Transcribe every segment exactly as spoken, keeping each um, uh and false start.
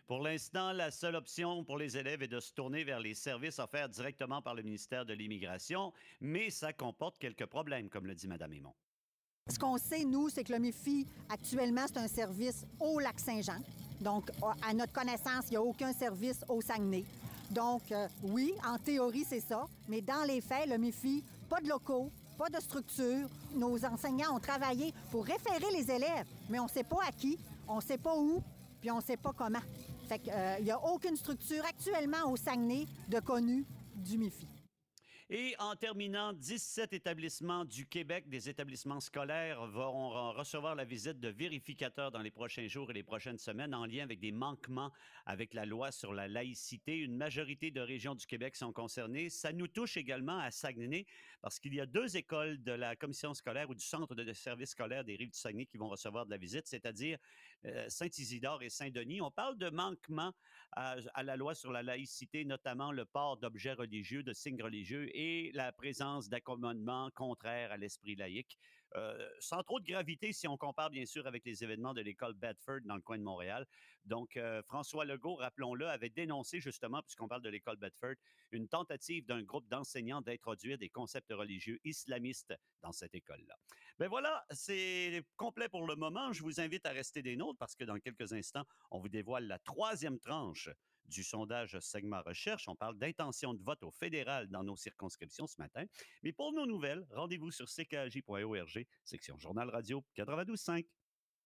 Pour l'instant, la seule option pour les élèves est de se tourner vers les services offerts directement par le ministère de l'Immigration, mais ça comporte quelques problèmes, comme le dit Mme Aymon. Ce qu'on sait, nous, c'est que le M I F I, actuellement, c'est un service au Lac-Saint-Jean. Donc, à notre connaissance, il n'y a aucun service au Saguenay. Donc, euh, oui, en théorie, c'est ça. Mais dans les faits, le M I F I, pas de locaux, pas de structure. Nos enseignants ont travaillé pour référer les élèves, mais on ne sait pas à qui, on ne sait pas où, puis on ne sait pas comment. Fait qu'il n'y a aucune structure actuellement au Saguenay de connu du M I F I. Et en terminant, dix-sept établissements du Québec, des établissements scolaires, vont recevoir la visite de vérificateurs dans les prochains jours et les prochaines semaines en lien avec des manquements avec la loi sur la laïcité. Une majorité de régions du Québec sont concernées. Ça nous touche également à Saguenay parce qu'il y a deux écoles de la commission scolaire ou du centre de service scolaire des Rives du Saguenay qui vont recevoir de la visite, c'est-à-dire euh, Saint-Isidore et Saint-Denis. On parle de manquements à, à la loi sur la laïcité, notamment le port d'objets religieux, de signes religieux et la présence d'accommodements contraires à l'esprit laïque. Euh, sans trop de gravité si on compare bien sûr avec les événements de l'école Bedford dans le coin de Montréal. Donc, euh, François Legault, rappelons-le, avait dénoncé justement, puisqu'on parle de l'école Bedford, une tentative d'un groupe d'enseignants d'introduire des concepts religieux islamistes dans cette école-là. Ben voilà, c'est complet pour le moment. Je vous invite à rester des nôtres parce que dans quelques instants, on vous dévoile la troisième tranche du sondage Segma Recherche. On parle d'intention de vote au fédéral dans nos circonscriptions ce matin. Mais pour nos nouvelles, rendez-vous sur c k a j point org, section Journal Radio quatre-vingt-douze virgule cinq.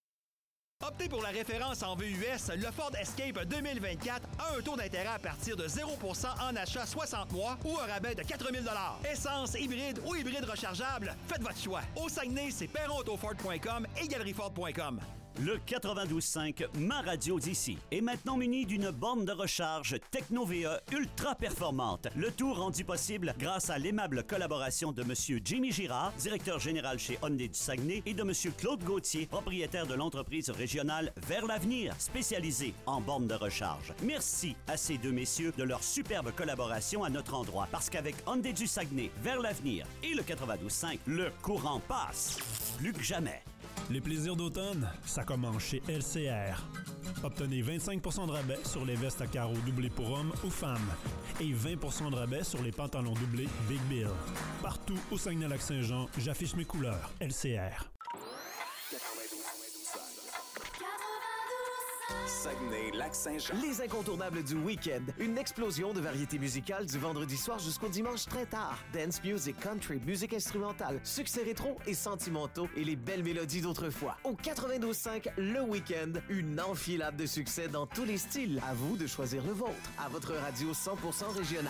Optez pour la référence en V U S, le Ford Escape deux mille vingt-quatre a un taux d'intérêt à partir de zéro pour cent en achat soixante mois ou un rabais de quatre mille dollars. Essence, hybride ou hybride rechargeable, faites votre choix. Au Saguenay, c'est perron auto ford point com et galerie ford point com. Le quatre-vingt-douze virgule cinq, ma radio d'ici, est maintenant muni d'une borne de recharge Techno-V E ultra performante. Le tout rendu possible grâce à l'aimable collaboration de M. Jimmy Girard, directeur général chez Hyundai du Saguenay, et de M. Claude Gauthier, propriétaire de l'entreprise régionale Vers l'avenir, spécialisée en bornes de recharge. Merci à ces deux messieurs de leur superbe collaboration à notre endroit, parce qu'avec Hyundai du Saguenay, Vers l'avenir et le quatre-vingt-douze virgule cinq, le courant passe plus que jamais. Les plaisirs d'automne, ça commence chez L C R. Obtenez vingt-cinq pour cent de rabais sur les vestes à carreaux doublés pour hommes ou femmes et vingt pour cent de rabais sur les pantalons doublés Big Bill. Partout au Saguenay-Lac-Saint-Jean, j'affiche mes couleurs. L C R. Saguenay-Lac-Saint-Jean. Les incontournables du week-end. Une explosion de variétés musicales du vendredi soir jusqu'au dimanche très tard. Dance music, country, musique instrumentale, succès rétro et sentimentaux et les belles mélodies d'autrefois. Au quatre-vingt-douze cinq, le week-end, une enfilade de succès dans tous les styles. À vous de choisir le vôtre. À votre radio cent pour cent régionale.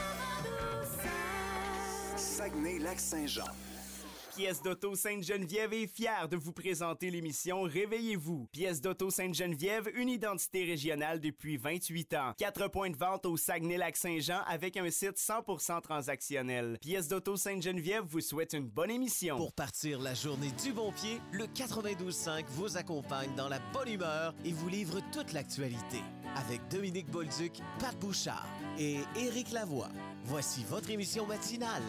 Saguenay-Lac-Saint-Jean. Pièce d'Auto Sainte-Geneviève est fière de vous présenter l'émission Réveillez-vous. Pièce d'Auto Sainte-Geneviève, une identité régionale depuis vingt-huit ans. Quatre points de vente au Saguenay-Lac-Saint-Jean avec un site cent pour cent transactionnel. Pièce d'Auto Sainte-Geneviève vous souhaite une bonne émission. Pour partir la journée du bon pied, le quatre-vingt-douze cinq vous accompagne dans la bonne humeur et vous livre toute l'actualité. Avec Dominique Bolduc, Pat Bouchard et Éric Lavoie. Voici votre émission matinale.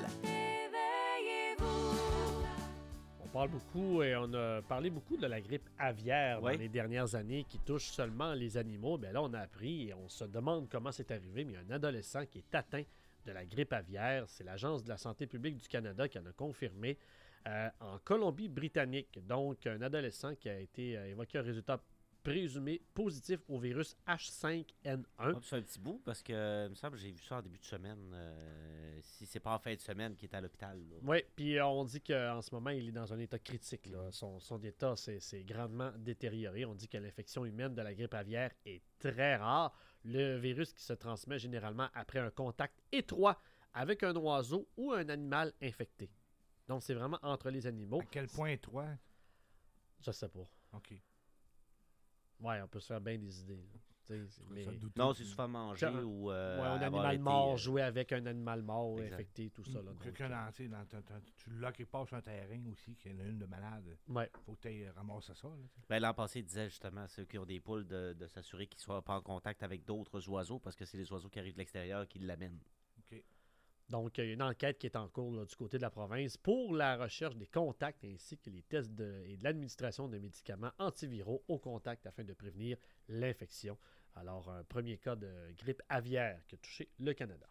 On parle beaucoup et on a parlé beaucoup de la grippe aviaire oui. dans les dernières années qui touche seulement les animaux. Bien là, on a appris et on se demande comment c'est arrivé, mais il y a un adolescent qui est atteint de la grippe aviaire. C'est l'Agence de la santé publique du Canada qui en a confirmé euh, en Colombie-Britannique. Donc, un adolescent qui a été euh, évoqué un résultat présumé positif au virus H cinq N un. Ouais, c'est un petit bout parce que, il me semble que j'ai vu ça en début de semaine. Euh, si c'est pas en fin de semaine qu'il est à l'hôpital. Oui, puis on dit qu'en ce moment, il est dans un état critique. Là. Son, son état s'est grandement détérioré. On dit que l'infection humaine de la grippe aviaire est très rare. Le virus qui se transmet généralement après un contact étroit avec un oiseau ou un animal infecté. Donc, c'est vraiment entre les animaux. À quel point étroit? Je sais pas. OK. Ouais, on peut se faire bien des idées. Mais... Non, c'est souvent manger un, ou. Euh, ouais, un animal été, mort, euh... jouer avec un animal mort, exact. Infecté, tout ça. Là, quelqu'un dans, dans, dans, dans, tu l'as qui passe sur un terrain aussi, qui est une de malade. Ouais. Faut que tu ramasses ça. Là, ben, l'an passé, il disait justement, ceux qui ont des poules, de, de s'assurer qu'ils ne soient pas en contact avec d'autres oiseaux, parce que c'est les oiseaux qui arrivent de l'extérieur qui l'amènent. OK. Donc, il y a une enquête qui est en cours là, du côté de la province pour la recherche des contacts ainsi que les tests de, et de l'administration de médicaments antiviraux au contact afin de prévenir l'infection Alors, un premier cas de grippe aviaire qui a touché le Canada.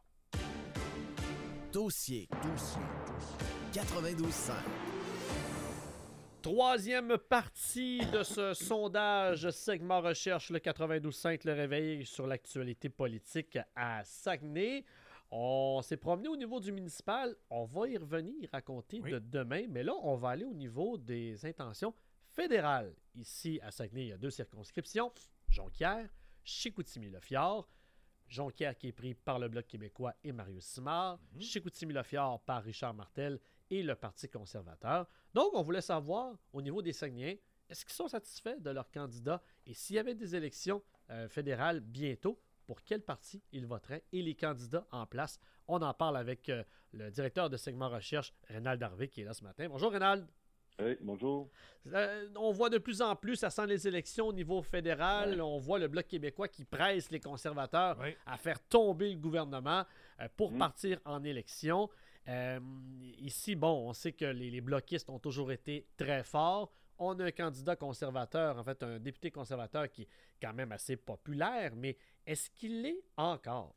Dossier. Dossier. quatre-vingt-douze cinq. Troisième partie de ce sondage segment recherche, le quatre-vingt-douze cinq, le réveil sur l'actualité politique à Saguenay. On s'est promené au niveau du municipal. On va y revenir, raconter Oui. de demain. Mais là, on va aller au niveau des intentions fédérales. Ici, à Saguenay, il y a deux circonscriptions. Jonquière, Chicoutimi-Le-Fjord. Jonquière qui est pris par le Bloc québécois et Marius Simard. Mm-hmm. Chicoutimi-Le-Fjord par Richard Martel et le Parti conservateur. Donc, on voulait savoir, au niveau des Saguenayens, est-ce qu'ils sont satisfaits de leurs candidats? Et s'il y avait des élections euh, fédérales bientôt, pour quel parti ils voteraient et les candidats en place? On en parle avec euh, le directeur de segment recherche, Rénald Harvey, qui est là ce matin. Bonjour, Rénald. Oui, bonjour. Euh, on voit de plus en plus, ça sent les élections au niveau fédéral. Ouais. On voit le Bloc québécois qui presse les conservateurs ouais. à faire tomber le gouvernement euh, pour mmh. partir en élection. Euh, ici, bon, on sait que les, les bloquistes ont toujours été très forts. On a un candidat conservateur, en fait, un député conservateur qui est quand même assez populaire, mais est-ce qu'il l'est encore?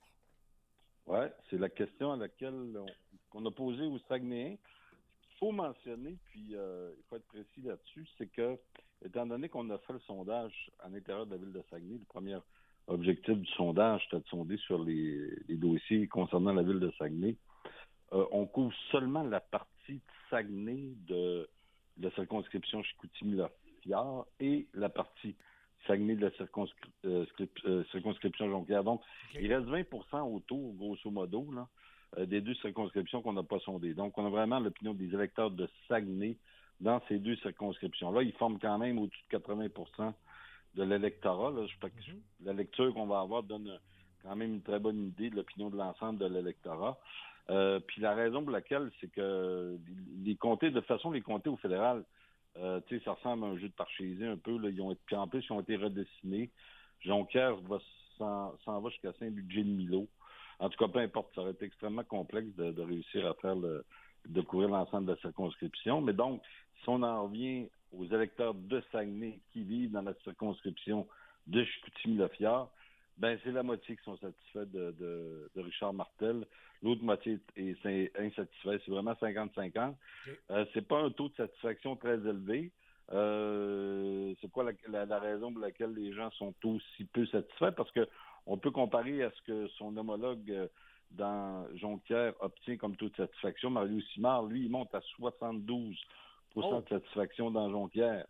Oui, c'est la question à laquelle on, qu'on a posée aux Saguenayens. Il faut mentionner, puis euh, il faut être précis là-dessus, c'est que, étant donné qu'on a fait le sondage à l'intérieur de la ville de Saguenay, le premier objectif du sondage, c'était de sonder sur les, les dossiers concernant la ville de Saguenay, euh, on couvre seulement la partie de Saguenay de la circonscription Chicoutimi-Le-Fjord et la partie Saguenay de la circonscri- euh, euh, circonscription Jonquière. Donc, okay. il reste vingt pour cent autour, grosso modo, là, euh, des deux circonscriptions qu'on n'a pas sondées. Donc, on a vraiment l'opinion des électeurs de Saguenay dans ces deux circonscriptions-là. Ils forment quand même au-dessus de quatre-vingts pour cent de l'électorat. Là. Je, mm-hmm. La lecture qu'on va avoir donne quand même une très bonne idée de l'opinion de l'ensemble de l'électorat. Euh, puis la raison pour laquelle, c'est que les comtés, de toute façon, les comtés au fédéral, euh, tu sais, ça ressemble à un jeu de parchésie un peu. Là. Ils ont, puis en plus, ils ont été redessinés. Jonquière va, s'en, s'en va jusqu'à Saint-Budget-de-Milo. En tout cas, peu importe, ça aurait été extrêmement complexe de, de réussir à faire le, de couvrir l'ensemble de la circonscription. Mais donc, si on en revient aux électeurs de Saguenay qui vivent dans la circonscription de Chicoutimi-Le-Fjord, ben c'est la moitié qui sont satisfaits de, de, de Richard Martel. L'autre moitié est, est insatisfait. C'est vraiment cinquante cinquante. Okay. Euh, c'est pas un taux de satisfaction très élevé. Euh, c'est quoi la, la, la raison pour laquelle les gens sont aussi peu satisfaits? Parce que on peut comparer à ce que son homologue dans Jonquière obtient comme taux de satisfaction. Marius Simard, lui, il monte à soixante-douze pour cent oh. de satisfaction dans Jonquière,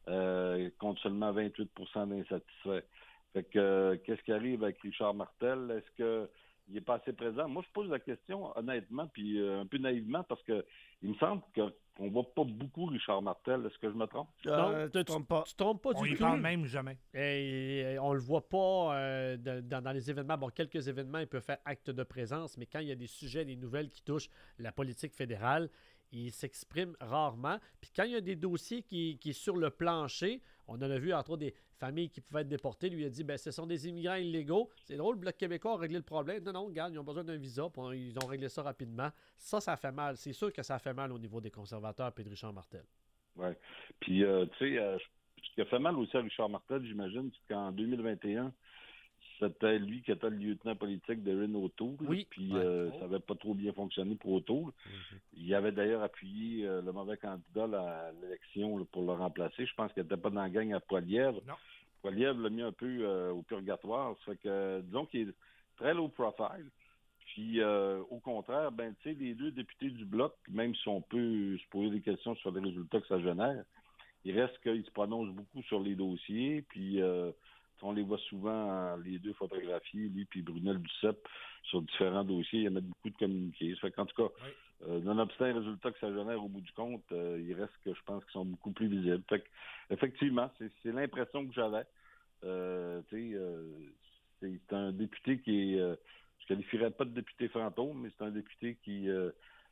euh, contre seulement vingt-huit pour cent d'insatisfaits. Fait que, euh, qu'est-ce qui arrive avec Richard Martel? Est-ce que il est pas assez présent? Moi, je pose la question honnêtement, puis euh, un peu naïvement, parce que il me semble qu'on voit pas beaucoup Richard Martel. Est-ce que je me trompe? Euh, non, tu ne te trompes pas. Tu te trompes pas on du y tout. parle même jamais. Et, et on le voit pas euh, de, dans, dans les événements. Bon, quelques événements, il peut faire acte de présence, mais quand il y a des sujets, des nouvelles qui touchent la politique fédérale, il s'exprime rarement. Puis quand il y a des dossiers qui, qui sont sur le plancher, on en a vu entre autres des familles qui pouvaient être déportées. Lui a dit, ben ce sont des immigrants illégaux. C'est drôle, le Bloc québécois a réglé le problème. Non, non, regarde, ils ont besoin d'un visa. Puis ils ont réglé ça rapidement. Ça, ça fait mal. C'est sûr que ça fait mal au niveau des conservateurs et de Richard Martel. Oui. Puis, euh, tu sais, euh, ce qui a fait mal aussi à Richard Martel, j'imagine, c'est qu'en deux mille vingt et un, c'était lui qui était le lieutenant politique d'Erin O'Toole. Oui. Puis ouais. euh, oh. ça n'avait pas trop bien fonctionné pour O'Toole. Mm-hmm. Il avait d'ailleurs appuyé euh, le mauvais candidat à l'élection là, pour le remplacer. Je pense qu'il n'était pas dans la gang à Poilievre. Non. Poilievre l'a mis un peu euh, au purgatoire. Ça fait que, disons qu'il est très low profile. Puis, euh, au contraire, ben, tu sais, les deux députés du Bloc, même si on peut se poser des questions sur les résultats que ça génère, il reste qu'ils se prononcent beaucoup sur les dossiers. Puis, euh, on les voit souvent, les deux photographiés, lui puis Brunel Duceppe, sur différents dossiers. Il y en a beaucoup de communiqués. Ça fait qu'en tout cas, oui. euh, nonobstant les résultats que ça génère au bout du compte, euh, il reste que je pense qu'ils sont beaucoup plus visibles. Fait que, effectivement, c'est, c'est l'impression que j'avais. Euh, tu sais, euh, c'est, c'est un député qui est... Euh, je ne qualifierais pas de député fantôme, mais c'est un député qui euh,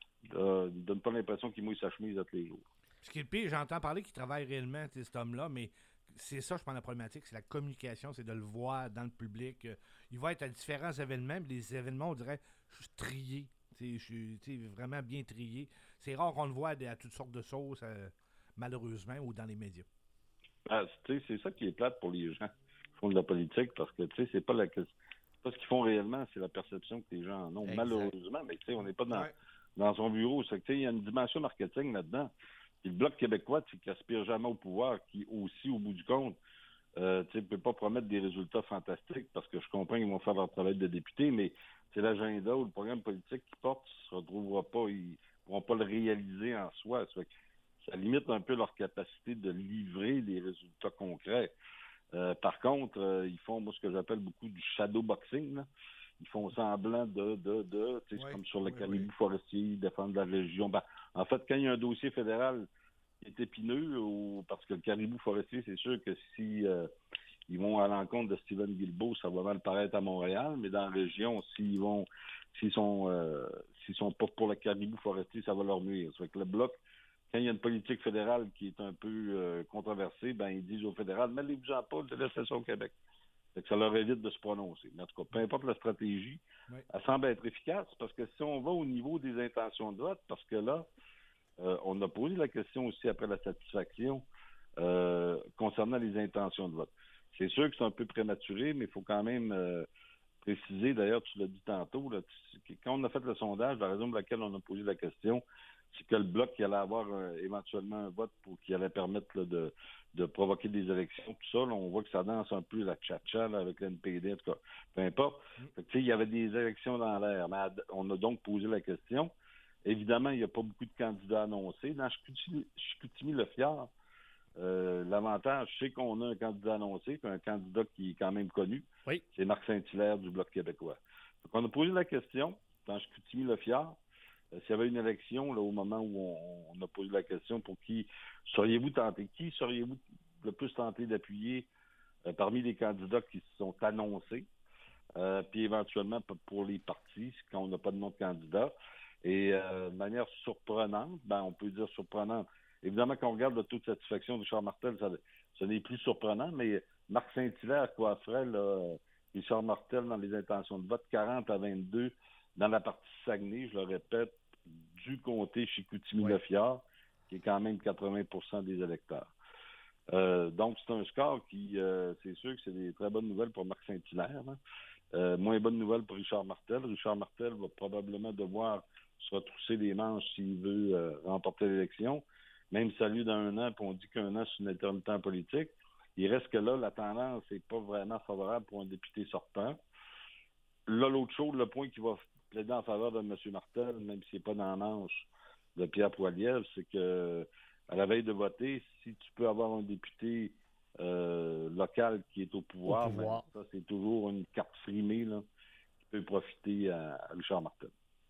ne donne pas l'impression qu'il mouille sa chemise à tous les jours. Ce qui est le pire, j'entends parler qu'il travaille réellement, cet homme-là, mais c'est ça, je pense, la problématique, c'est la communication, c'est de le voir dans le public. Il va être à différents événements, mais les événements, on dirait, je suis trié, je suis vraiment bien trié. C'est rare qu'on le voit à toutes sortes de sauces, euh, malheureusement, ou dans les médias. Ah, c'est ça qui est plate pour les gens. font de la politique, parce que, tu sais, c'est pas la c'est pas ce qu'ils font réellement, c'est la perception que les gens en ont, Exact. malheureusement, mais tu sais, on n'est pas dans, Ouais. dans son bureau. C'est que, tu sais, il y a une dimension marketing là-dedans. Puis le Bloc québécois, tu sais, qui aspire jamais au pouvoir, qui aussi, au bout du compte, euh, tu sais, ne peut pas promettre des résultats fantastiques, parce que je comprends qu'ils vont faire leur travail de député, mais c'est l'agenda ou le programme politique qu'ils portent, ne se retrouvera pas, ils ne pourront pas le réaliser en soi. Ça fait que ça limite un peu leur capacité de livrer des résultats concrets. Euh, par contre, euh, ils font, moi, ce que j'appelle beaucoup du shadow boxing, là. Ils font semblant de, de, de, tu sais, c'est Oui, comme sur le oui, caribou oui. forestier, défendre la région. Ben, en fait, quand il y a un dossier fédéral qui est épineux, ou parce que le caribou forestier, c'est sûr que si euh, ils vont à l'encontre de Stephen Guilbeault, ça va mal paraître à Montréal, mais dans la région, s'ils vont, s'ils sont, euh, s'ils sont pas pour le caribou forestier, ça va leur nuire. Ça fait que le Bloc, quand il y a une politique fédérale qui est un peu euh, controversée, ben ils disent au fédéral, mêlez-vous-en pas, laissez ça au Québec. Fait que ça leur évite de se prononcer. Mais en tout cas, peu importe la stratégie, Oui. elle semble être efficace, parce que si on va au niveau des intentions de vote, parce que là, euh, on a posé la question aussi après la satisfaction euh, concernant les intentions de vote. C'est sûr que c'est un peu prématuré, mais il faut quand même euh, préciser, d'ailleurs, tu l'as dit tantôt, là, tu- quand on a fait le sondage, la raison pour laquelle on a posé la question, c'est que le Bloc qui allait avoir euh, éventuellement un vote pour qui allait permettre là, de, de provoquer des élections, tout ça, là, on voit que ça danse un peu la tcha-tcha là, avec l'N P D, en tout cas, peu importe. Fait que, tu sais, il y avait des élections dans l'air, mais ad- on a donc posé la question. Évidemment, il n'y a pas beaucoup de candidats annoncés. Dans Chicoutimi- Chicoutimi-Le-Fjord, euh, l'avantage, c'est qu'on a un candidat annoncé, puis un candidat qui est quand même connu. Oui. C'est Marc Saint-Hilaire du Bloc québécois. Donc, on a posé la question, dans Chicoutimi-Le-Fjord, euh, s'il y avait une élection, là, au moment où on, on a posé la question, pour qui seriez-vous tenté, qui seriez-vous le plus tenté d'appuyer euh, parmi les candidats qui se sont annoncés, euh, puis éventuellement p- pour les partis, quand on n'a pas de nom de candidat. Et euh, de manière surprenante, ben on peut dire surprenante. Évidemment, quand on regarde le taux de satisfaction de Richard Martel, ça, ce n'est plus surprenant, mais Marc Saint-Hilaire coifferait là, Richard Martel dans les intentions de vote, quarante à vingt-deux dans la partie Saguenay, je le répète, du comté Chicoutimi-Le-Fjord, qui est quand même quatre-vingts pour cent des électeurs. Euh, donc, c'est un score qui, euh, c'est sûr que c'est des très bonnes nouvelles pour Marc Saint-Hilaire. Hein. Euh, moins bonne nouvelle pour Richard Martel. Richard Martel va probablement devoir se retrousser les manches s'il veut euh, remporter l'élection. Même si ça a lieu dans un an, puis on dit qu'un an, c'est une éternité en politique. Il reste que là, la tendance n'est pas vraiment favorable pour un député sortant. Là, l'autre chose, le point qui va plaider en faveur de M. Martel, même s'il n'est pas dans la manche de Pierre Poilievre, c'est que à la veille de voter, si tu peux avoir un député euh, local qui est au pouvoir, Au pouvoir. ben, ça, c'est toujours une carte frimée là, qui peut profiter à, à Richard Martel.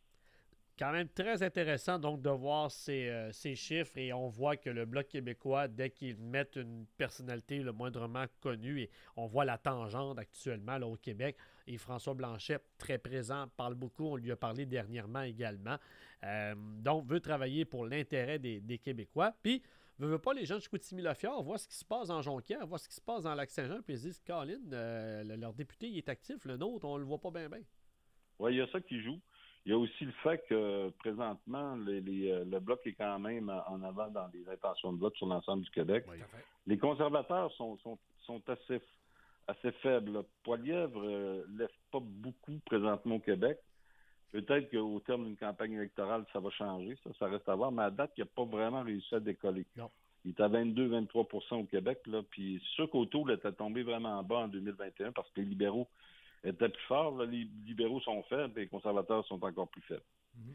Quand même très intéressant donc de voir ces, euh, ces chiffres et on voit que le Bloc québécois, dès qu'ils mettent une personnalité le moindrement connue, et on voit la tangente actuellement là, au Québec, et François Blanchet, très présent, parle beaucoup, on lui a parlé dernièrement également, euh, donc veut travailler pour l'intérêt des, des Québécois, puis veut, veut pas les gens de Chicoutimi-Le-Fjord voient ce qui se passe en Jonquière, voient ce qui se passe dans Lac-Saint-Jean, puis ils se disent, Colin, euh, le- leur député il est actif, le nôtre, on le voit pas bien bien. Oui, il y a ça qui joue. Il y a aussi le fait que présentement, les, les, euh, le Bloc est quand même en avant dans les intentions de vote sur l'ensemble du Québec. Oui. Les conservateurs sont, sont, sont assez, assez faibles. Poilievre ne lève pas beaucoup présentement au Québec. Peut-être qu'au terme d'une campagne électorale, ça va changer. Ça, ça reste à voir. Mais à date, il n'a pas vraiment réussi à décoller. Non. Il est à vingt-deux à vingt-trois pour cent au Québec. Là, puis c'est sûr qu'au taux, il était tombé vraiment en bas en deux mille vingt et un parce que les libéraux étaient plus forts. Là. Les libéraux sont faibles et les conservateurs sont encore plus faibles.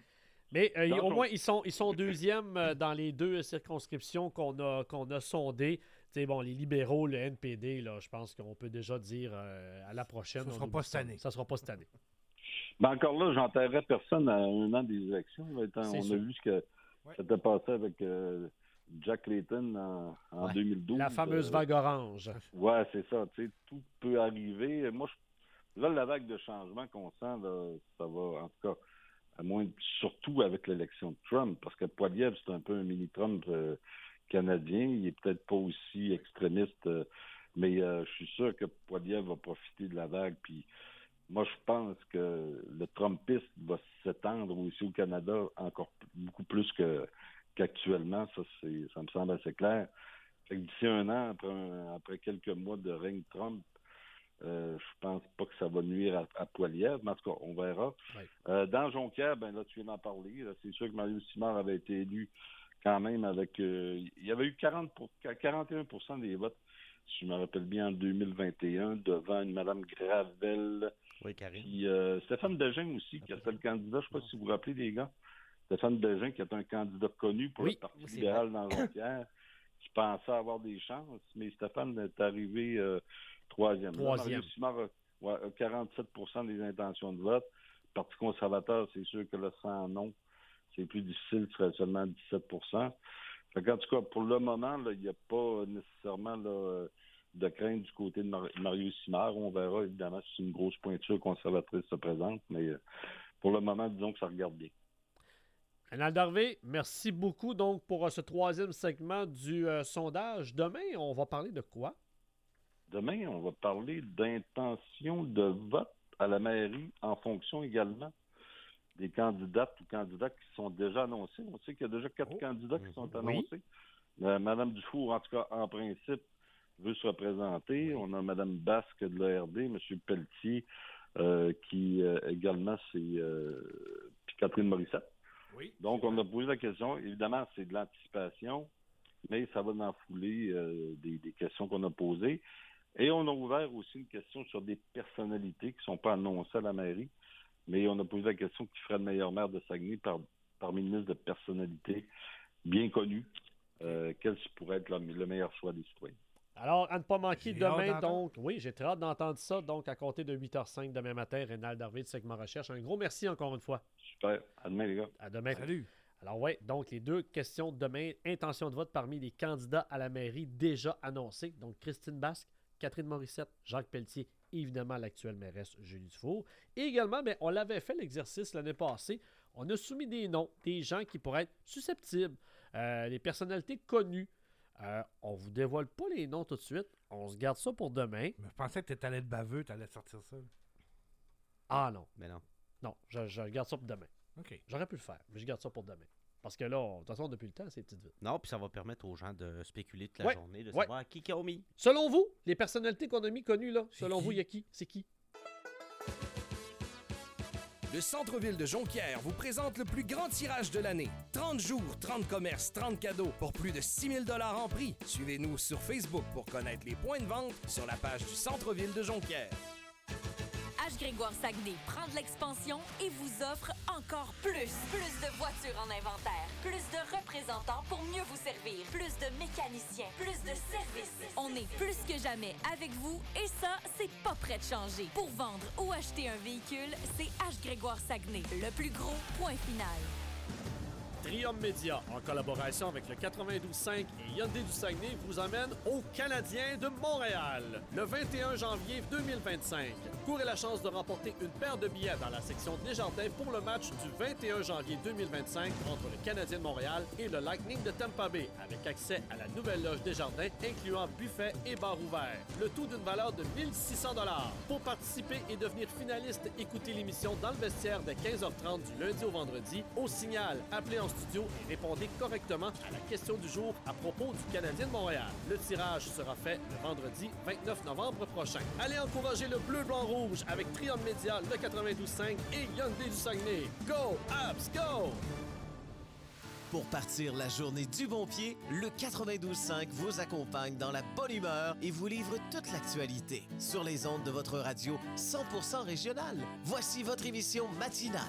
Mais euh, Dans au son- moins, ils sont, ils sont deuxièmes euh, dans les deux circonscriptions qu'on a, qu'on a sondées. Tu sais, bon, les libéraux, le N P D, là, je pense qu'on peut déjà dire euh, à la prochaine. Ça on sera oublie pas cette année. Ça sera pas cette année. Ben encore là, j'enterrerais personne à un an des élections. Là, étant- C'est on sûr. a vu ce que Ouais. s'était passé avec euh, Jack Layton en, en Ouais. deux mille douze. La fameuse Euh, vague orange. Ouais, c'est ça. Tu sais, tout peut arriver. Moi, je- là, la vague de changement qu'on sent, là, ça va, en tout cas, à moins, surtout avec l'élection de Trump, parce que Poilievre, c'est un peu un mini-Trump euh, canadien. Il est peut-être pas aussi extrémiste, euh, mais euh, je suis sûr que Poilievre va profiter de la vague. Puis moi, je pense que le Trumpisme va s'étendre aussi au Canada encore p- beaucoup plus que qu'actuellement. Ça, c'est, ça me semble assez clair. Fait que d'ici un an, après, un- après quelques mois de règne Trump, Euh, je pense pas que ça va nuire à, à Poilievre, mais en tout cas, on verra. Oui. Euh, dans Jonquière, ben là, tu viens d'en parler. Là, c'est sûr que Mario Simard avait été élu quand même avec... Euh, il y avait eu quarante pour, quarante et un pour cent des votes, si je me rappelle bien, en deux mille vingt et un, devant une Mme Gravel. Oui, Karine. Puis euh, Stéphane Bégin aussi, qui a fait le candidat. Je ne sais pas si vous vous rappelez, les gars. Stéphane Bégin, qui est un candidat connu pour Oui, le Parti c'est libéral vrai. dans Jonquière, qui pensait avoir des chances, mais Stéphane est arrivé euh, troisième. Troisième. Là, Mario Simard a, ouais, a quarante-sept pour cent des intentions de vote. Le Parti conservateur, c'est sûr que le sans non, c'est plus difficile, ce serait seulement dix-sept pour cent. Fait qu'en tout cas, pour le moment, là, il n'y a pas nécessairement là, de crainte du côté de Mar- Mario Simard. On verra, évidemment, si une grosse pointure conservatrice se présente, mais euh, pour le moment, disons que ça regarde bien. Rénal Darvé, merci beaucoup donc pour euh, ce troisième segment du euh, sondage. Demain, on va parler de quoi? Demain, on va parler d'intention de vote à la mairie en fonction également des candidates ou candidats qui sont déjà annoncés. On sait qu'il y a déjà quatre Oh. candidats qui sont Oui. annoncés. Euh, Madame Dufour, en tout cas, en principe, veut se représenter. On a Mme Basque de l'A R D, M. Pelletier, euh, qui euh, également, c'est euh, puis Catherine Morissette. Oui. Donc, on a posé la question. Évidemment, c'est de l'anticipation, mais ça va en fouler euh, des, des questions qu'on a posées. Et on a ouvert aussi une question sur des personnalités qui ne sont pas annoncées à la mairie, mais on a posé la question qui ferait le meilleur maire de Saguenay par, parmi une liste de personnalités bien connues. Euh, quel pourrait être le, le meilleur choix des citoyens? Alors, à ne pas manquer J'ai hâte demain, d'entendre. donc, oui, j'ai très hâte d'entendre ça. Donc, à compter de huit heures cinq demain matin, Rénal Darvé de Segment Recherche. Un gros merci encore une fois. Super. À demain, les gars. À demain. Salut. Alors, oui, donc les deux questions de demain. Intention de vote parmi les candidats à la mairie déjà annoncés. Donc, Christine Basque, Catherine Morissette, Jacques Pelletier, évidemment l'actuelle mairesse Julie Dufour. Et également, bien, on l'avait fait l'exercice l'année passée. On a soumis des noms, des gens qui pourraient être susceptibles, euh, des personnalités connues. Euh, on vous dévoile pas les noms tout de suite. On se garde ça pour demain. Mais je pensais que tu allais être baveux, tu allais sortir ça. Ah non, Mais non. non, je, je garde ça pour demain. OK. J'aurais pu le faire, mais je garde ça pour demain. Parce que là, on- de toute façon, depuis le temps, c'est petite vite. Non, puis ça va permettre aux gens de spéculer toute la Ouais, journée, de ouais. savoir qui qui a mis. Selon vous, les personnalités qu'on a mis connues, là, C'est selon qui? vous, il y a qui? C'est qui? Le centre-ville de Jonquière vous présente le plus grand tirage de l'année. trente jours, trente commerces, trente cadeaux pour plus de six mille dollars en prix. Suivez-nous sur Facebook pour connaître les points de vente sur la page du centre-ville de Jonquière. H. Grégoire Saguenay prend de l'expansion et vous offre encore plus. Plus de voitures en inventaire, plus de représentants pour mieux vous servir, plus de mécaniciens, plus de services. On est plus que jamais avec vous et ça, c'est pas prêt de changer. Pour vendre ou acheter un véhicule, c'est H. Grégoire Saguenay, le plus gros, point final. Trium Média, en collaboration avec le quatre-vingt-douze cinq et Hyundai du Saguenay, vous emmène au Canadien de Montréal le vingt et un janvier deux mille vingt-cinq. Courez la chance de remporter une paire de billets dans la section Desjardins pour le match du vingt et un janvier deux mille vingt-cinq entre le Canadien de Montréal et le Lightning de Tampa Bay, avec accès à la nouvelle loge Desjardins, incluant buffet et bar ouvert. Le tout d'une valeur de mille six cents dollars. Pour participer et devenir finaliste, écoutez l'émission Dans le vestiaire de quinze heures trente du lundi au vendredi. Au signal, appelez en studio et répondez correctement à la question du jour à propos du Canadien de Montréal. Le tirage sera fait le vendredi vingt-neuf novembre prochain. Allez encourager le bleu, blanc, rouge avec Trium Média, le quatre-vingt-douze cinq et Hyundai du Saguenay. Go, Abs, go! Pour partir la journée du bon pied, le quatre-vingt-douze cinq vous accompagne dans la bonne humeur et vous livre toute l'actualité sur les ondes de votre radio cent pour cent régionale. Voici votre émission matinale.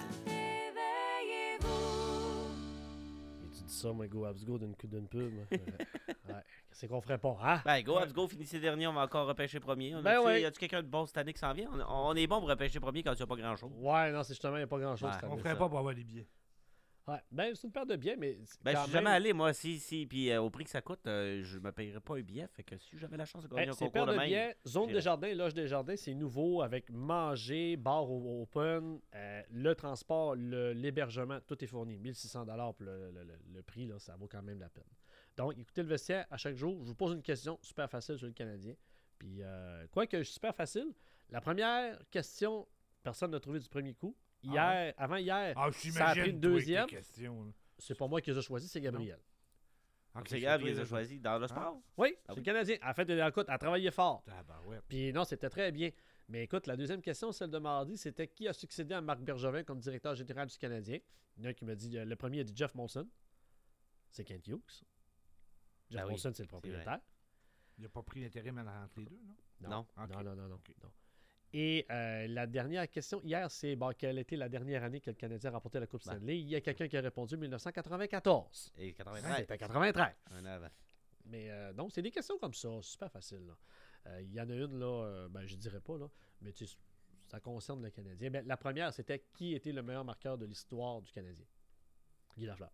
Et tu dis ça, moi, Go Abs Go d'une d'une pub. moi. Euh, ouais. C'est qu'on ferait pas, hein? Ben, go, Habs, go, finissez dernier, on va encore repêcher premier. On Ben a-tu- ouais. Y a-tu quelqu'un de bon cette année qui s'en vient? On, on est bon pour repêcher premier quand tu n'as pas grand-chose. Ouais, non, c'est justement, il n'y a pas grand-chose. Ouais. cette On année, ferait ça. pas pour avoir des billets. Ouais. Ben, c'est une paire de biens, mais. c'est Ben, je quand suis même- jamais allé, moi, si, si. Puis euh, au prix que ça coûte, euh, je me payerais pas un billet. Fait que si j'avais la chance de gagner Hey, un c'est concours paire de de même. billets, zone j'irais. des jardins, loge des jardins, c'est nouveau avec manger, bar au- open, euh, le transport, le- l'hébergement, tout est fourni. mille six cents dollars pour le, le- le- le prix, là, ça vaut quand même la peine. Donc, écoutez le vestiaire à chaque jour. Je vous pose une question super facile sur le Canadien. Puis, euh, quoi que super facile, la première question, personne n'a trouvé du premier coup. Hier, avant hier, Ah, ça a pris une toi, avec deuxième. tes questions, là. C'est pas moi qui les ai choisis, c'est Gabriel. Ok, C'est grave, toi, il les a là. choisis dans le sport. Oui, Ah c'est oui. le Canadien. En fait, écoute, elle a travaillé fort. Ah, ben ouais. Puis non, c'était très bien. Mais écoute, la deuxième question, celle de mardi, c'était qui a succédé à Marc Bergevin comme directeur général du Canadien? Il y en a un qui m'a dit, le premier a dit Jeff Molson. C'est Kent Hughes. Jeff Ben oui, Molson, c'est le c'est propriétaire. Il n'a pas pris l'intérim entre les deux, non? Non, Non. non, non, non, non, non. Et euh, la dernière question, hier, c'est bon, quelle était la dernière année que le Canadien a remporté la Coupe Ben. Stanley? Il y a quelqu'un qui a répondu dix-neuf cent quatre-vingt-quatorze. Et quatre-vingt-treize. C'était quatre-vingt-treize. Un an avant. Mais euh, donc, c'est des questions comme ça, super facile. là. Euh, Il y en a une, là, euh, ben, je dirais pas, là, mais tu sais, ça concerne le Canadien. Ben, la première, c'était qui était le meilleur marqueur de l'histoire du Canadien? Guy Lafleur.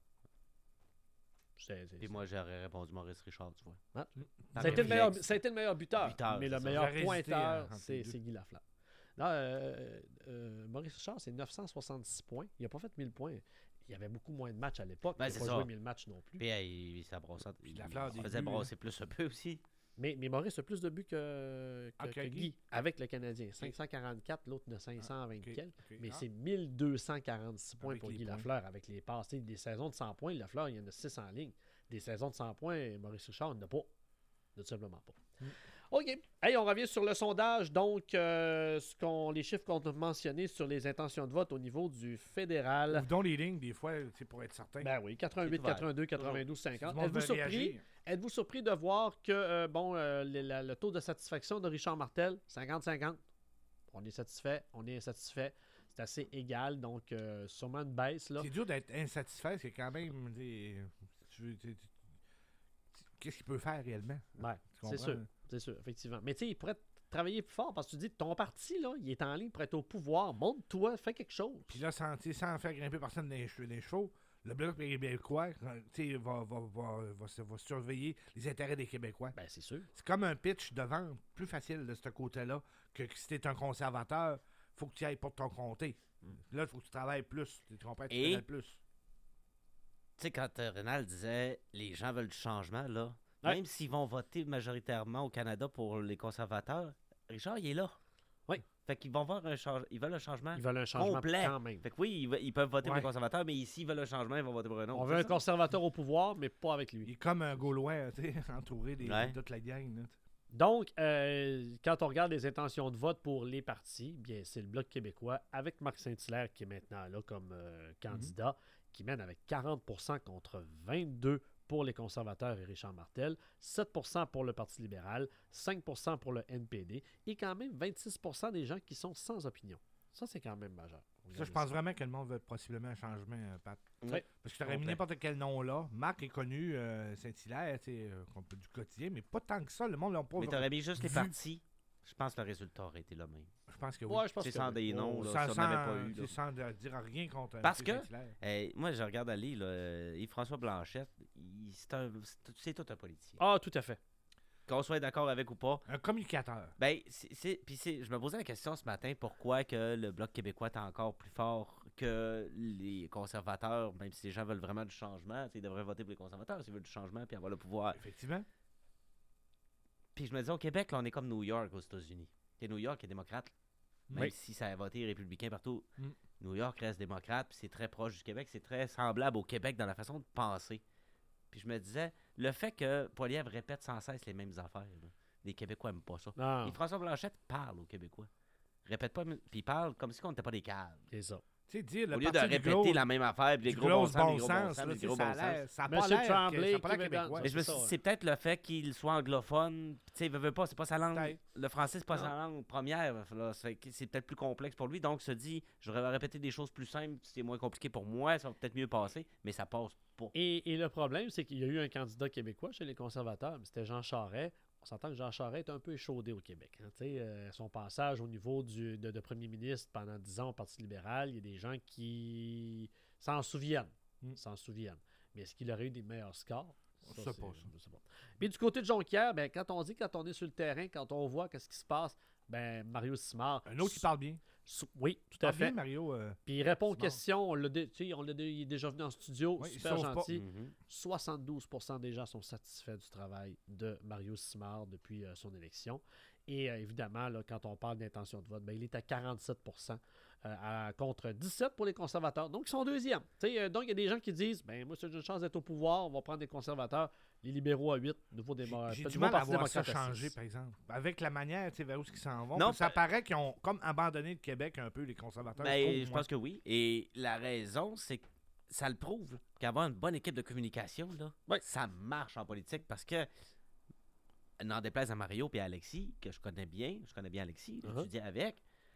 C'est- c'est- Puis moi, j'aurais répondu Maurice Richard, tu vois. Ah. Tant Ça a été le meilleur, réflexe. ça a été le meilleur buteur, Buteur, mais c'est le ça. meilleur J'aurais hésité, pointeur, hein, entre c'est les deux. c'est Guy Lafleur. Non, euh, euh, Maurice Richard, c'est neuf cent soixante-six points. Il n'a pas fait mille points. Il y avait beaucoup moins de matchs à l'époque. Ben, il n'a c'est pas ça. joué mille matchs non plus. Puis hey, il ça brossait. Puis Il, Lafleur, il des faisait buts, brasser plus un peu aussi. Mais, mais Maurice a plus de buts que, que, Ah, que que Guy. Guy, avec le Canadien. cinq cent quarante-quatre, l'autre de cinq cent vingt ok, quelques. ok. Mais Ah. c'est mille deux cent quarante-six points Avec pour les Guy points. Lafleur avec les passes. Tu sais, des saisons de cent points, Lafleur, il y en a six en ligne. Des saisons de cent points, Maurice Richard, il n'en a pas. Tout simplement pas. Mm. OK. Hey, on revient sur le sondage. Donc, euh, ce qu'on, les chiffres qu'on a mentionnés sur les intentions de vote au niveau du fédéral. Ouvre donc les lignes, des fois, c'est pour être certain. Ben oui, quatre-vingt-huit, C'est ouvert. quatre-vingt-deux, quatre-vingt-douze, Si du cinquante. monde Êtes-vous veut surpris? réagir. Êtes-vous surpris de voir que euh, bon, euh, le, la- le taux de satisfaction de Richard Martel, cinquante cinquante. On est satisfait, on est insatisfait. C'est assez égal, donc euh, sûrement une baisse. Là. C'est dur d'être insatisfait, c'est quand même des. tu veux- tu- tu- Qu'est-ce qu'il peut faire réellement? Ouais, Tu c'est comprends? sûr, c'est sûr, effectivement. Mais tu sais, il pourrait travailler plus fort parce que tu dis, ton parti, là, il est en ligne pour être au pouvoir. Montre-toi, fais quelque chose. Puis là, sans, tu sais, sans faire grimper personne dans les, che- dans les chevaux, le Bloc québécois euh, tu sais, va, va, va, va, se- va surveiller les intérêts des Québécois. Ben, c'est sûr. C'est comme un pitch de vente plus facile de ce côté-là que, que si t'es un conservateur, faut que tu ailles pour ton comté. Là, il faut que tu travailles plus. Tu comprends? Tu Et- pédales plus. Tu sais, quand euh, Rénal disait les gens veulent du changement, là, Ouais. même s'ils vont voter majoritairement au Canada pour les conservateurs, Richard, il est là. Oui. Fait qu'ils vont voir un change... Ils veulent un changement Ils veulent un changement complet. quand même. Fait que oui, ils, ve- ils peuvent voter pour Ouais. les conservateurs, mais s'ils veulent un changement, ils vont voter pour un autre. On c'est veut un ça? conservateur au pouvoir, mais pas avec Il lui. est comme un Gaulois, tu sais, entouré des, Ouais. de toute la gang. Là. Donc, euh, quand on regarde les intentions de vote pour les partis, bien, c'est le Bloc québécois avec Marc Saint-Hilaire qui est maintenant là comme euh, candidat, qui mène avec quarante pour cent contre vingt-deux pour les conservateurs et Richard Martel, sept pour cent pour le Parti libéral, cinq pour cent pour le N P D et quand même vingt-six pour cent des gens qui sont sans opinion. Ça, c'est quand même majeur. Ça, je pense vraiment que le monde veut possiblement un changement, euh, Pat. Oui. Parce que tu aurais mis Complet. n'importe quel nom là. Marc est connu, euh, Saint-Hilaire, tu sais, euh, qu'on peut- du quotidien, mais pas tant que ça. Le monde l'a pas Mais t'aurais mis juste les vu. partis. Je pense que le résultat aurait été le même. Je pense que oui. Ouais, je pense C'est que sans oui. des noms, là, sans, ça, on n'avait pas sans- eu. tu là. sais, sans de- dire rien contre euh, Parce M. que- Saint-Hilaire. Eh, moi, je regarde aller, là, euh, Yves-François Blanchette, il- c'est un- c'est tout- c'est tout un politicien. Ah, tout à fait. Qu'on soit d'accord avec ou pas. Un communicateur. Ben, c'est, c'est- puis c'est, je me posais la question ce matin, pourquoi que le Bloc québécois est encore plus fort que les conservateurs, même si les gens veulent vraiment du changement, tu sais, ils devraient voter pour les conservateurs s'ils veulent du changement puis avoir le pouvoir. Effectivement. Puis je me disais, au Québec, là, on est comme New York aux États-Unis. Et New York est démocrate, même Oui. si ça a voté républicain partout. Mm. New York reste démocrate, puis c'est très proche du Québec, c'est très semblable au Québec dans la façon de penser. Puis je me disais, le fait que Poilievre répète sans cesse les mêmes affaires, là, les Québécois n'aiment pas ça. Non, Et François Blanchette parle aux Québécois. Répète pas, puis il parle comme si on n'était pas des câbles. c'est ça. Tu sais, dire le Au lieu de parti du répéter gros- la même affaire, puis les du gros gros bons sens, bon les gros bons sens, sens, là, les tu sais, gros ça bons a l'air- sens. ça a pas Monsieur l'air que- Tremblay ça a pas l'air qui veut québécois. dans- Mais je me c'est suis ça, dit, c'est peut-être le fait qu'il soit anglophone. Tu sais, veut, veut pas, c'est pas sa langue. Peut-être. Le français, c'est pas Non. sa langue première. Là, c'est que c'est peut-être plus complexe pour lui. Donc, se dit, je vais répéter des choses plus simples. C'est moins compliqué pour moi. Ça va peut-être mieux passer. Mais ça passe pas. Et, et le problème, c'est qu'il y a eu un candidat québécois chez les conservateurs, mais c'était Jean Charest. On s'entend que Jean Charest est un peu échaudé au Québec. hein. Tu sais, euh, son passage au niveau du, de, de premier ministre pendant dix ans au Parti libéral, il y a des gens qui s'en souviennent. Mm. S'en souviennent. Mais est-ce qu'il aurait eu des meilleurs scores? Je sais c'est- pas, ça. je sais pas. Puis du côté de Jonquière, ben, quand on dit, quand on est sur le terrain, quand on voit qu'est-ce qui se passe, ben, Mario Simard. Un autre qui parle bien. sou- Oui, tout Parle à fait. bien, Mario. euh, Puis il répond aux Simard. questions. On l'a dé- tu sais, on l'a dé- il est déjà venu en studio, Ouais, il super sauve pas. gentil. Mhm. soixante-douze pour cent des gens sont satisfaits du travail de Mario Simard depuis euh, son élection. Et euh, évidemment, là, quand on parle d'intention de vote, ben, il est à quarante-sept pour cent euh, à, contre dix-sept pour les conservateurs. Donc, ils sont deuxièmes. Euh, donc, il y a des gens qui disent, ben moi, si j'ai une chance d'être au pouvoir, on va prendre des conservateurs, les libéraux à huit, nouveau démocrate. J'ai du mal à voir ça changer, par exemple. Avec la manière, tu sais, vers où ils s'en vont. Non, ça paraît qu'ils ont comme abandonné le Québec un peu, les conservateurs. Ben, je pense que oui. Et la raison, c'est que ça le prouve qu'avoir une bonne équipe de communication, là, ouais. ça marche en politique parce que, n'en déplaise à Mario et à Alexis, que je connais bien, je connais bien Alexis, j'ai Uh-huh. étudié avec,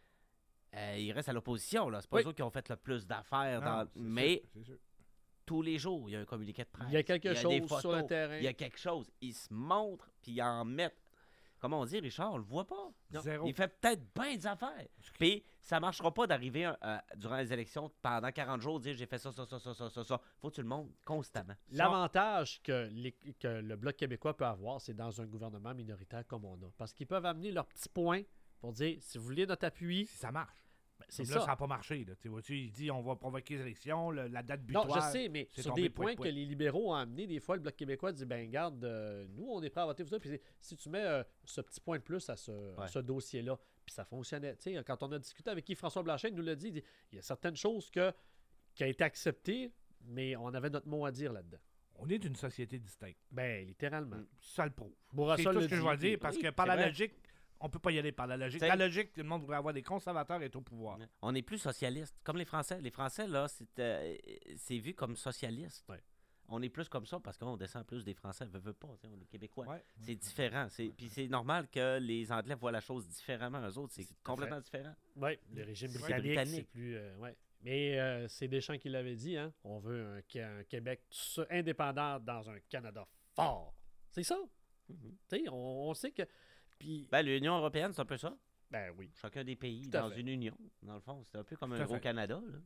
euh, il reste à l'opposition. Là. C'est pas Oui. eux qui ont fait le plus d'affaires. Non, Dans... c'est Mais sûr, c'est sûr. tous les jours, il y a un communiqué de presse. Il y a quelque des chose photos, sur le terrain. Il y a quelque chose. Ils se montrent, puis ils en mettent. Comment on dit, Richard, on le voit pas. Non. Zéro. Il fait peut-être bien des affaires. Puis ça marchera pas d'arriver euh, durant les élections pendant quarante jours dire j'ai fait ça, ça, ça, ça, ça, ça, ça. Faut que tu le montres constamment. L'avantage que, les- que le Bloc québécois peut avoir, c'est dans un gouvernement minoritaire comme on a. Parce qu'ils peuvent amener leurs petits points pour dire si vous voulez notre appui. Si ça marche. Ben, c'est Comme ça. là, ça n'a pas marché. Là. Tu vois-tu, il dit on va provoquer les élections, le- la date Non, butoir. je sais, mais c'est sur tombé des poit, points poit. que les libéraux ont amenés, des fois, le Bloc québécois dit ben garde, euh, nous, on est prêts à voter pour ça. Puis si tu mets euh, ce petit point de plus à ce, à Ouais. ce dossier-là, puis ça fonctionnait. Tu sais, quand on a discuté avec qui François Blanchet, il nous l'a dit, il dit il y a certaines choses que, qui ont été acceptées, mais on avait notre mot à dire là-dedans. On est une société distincte. Ben, littéralement. Ça le prouve. Bourassa C'est tout le ce que je dit, vais dire puis- parce oui, que par c'est la vrai. logique, on peut pas y aller par la logique. T'sais- La logique, tout le monde voudrait avoir des conservateurs et être au pouvoir. On est plus socialiste, comme les Français. Les Français, là, c'est euh, c'est vu comme socialiste. Ouais. On est plus comme ça parce qu'on descend plus des Français. Veut, veut pas, t'sais, on est Québécois. Ouais. C'est différent. C'est- Puis c'est normal que les Anglais voient la chose différemment. Eux autres, c'est complètement différent. Oui, le régime C'est britannique, britannique. c'est plus... euh, ouais. Mais euh, c'est Deschamps qui l'avait dit, hein? On veut un, Qu- un Québec s- indépendant dans un Canada fort. C'est ça. Mhm. Tu sais, on, on sait que... Puis, Ben, l'Union européenne, c'est un peu ça. ben oui. Chacun des pays Tout à dans fait. une union, dans le fond. C'est un peu comme Tout un à gros fait. Canada. Là.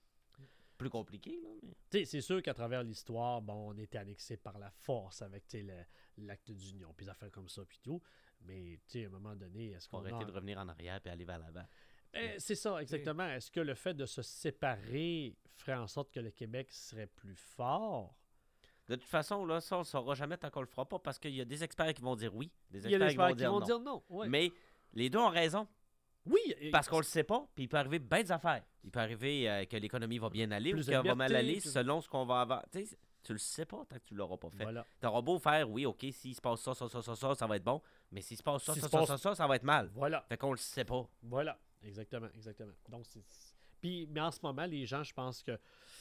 Plus compliqué, là. Mais... Tu sais, c'est sûr qu'à travers l'histoire, bon, on était annexé par la force avec, tu sais, le- l'acte d'union, puis des affaires comme ça, puis tout. Mais, tu sais, à un moment donné, est-ce Faut qu'on arrêter a... de revenir en arrière et aller vers l'avant. Ben, c'est ça, exactement. Est-ce que le fait de se séparer ferait en sorte que le Québec serait plus fort? De toute façon, là, ça, on ne saura jamais tant qu'on le fera pas parce qu'il y a des experts qui vont dire oui, des Il y a des experts experts qui vont qui dire vont non. dire non. ouais. Mais les deux ont raison. Oui, et- Parce qu'on le sait pas, puis il peut arriver bien des affaires. Il peut arriver euh, que l'économie va bien aller Plus ou de qu'elle va mal liberté, aller plus- selon ce qu'on va avoir. Tu sais, tu le sais pas tant que tu l'auras pas fait. Voilà. T'auras beau faire, oui, OK, s'il se passe ça, ça, ça, ça, ça, ça va être bon, mais s'il se passe ça, S'il ça, se ça, passe- ça, ça, ça va être mal. Voilà. Fait qu'on le sait pas. Voilà. Exactement, exactement. Donc, c'est... Puis, mais en ce moment, les gens, je pense que,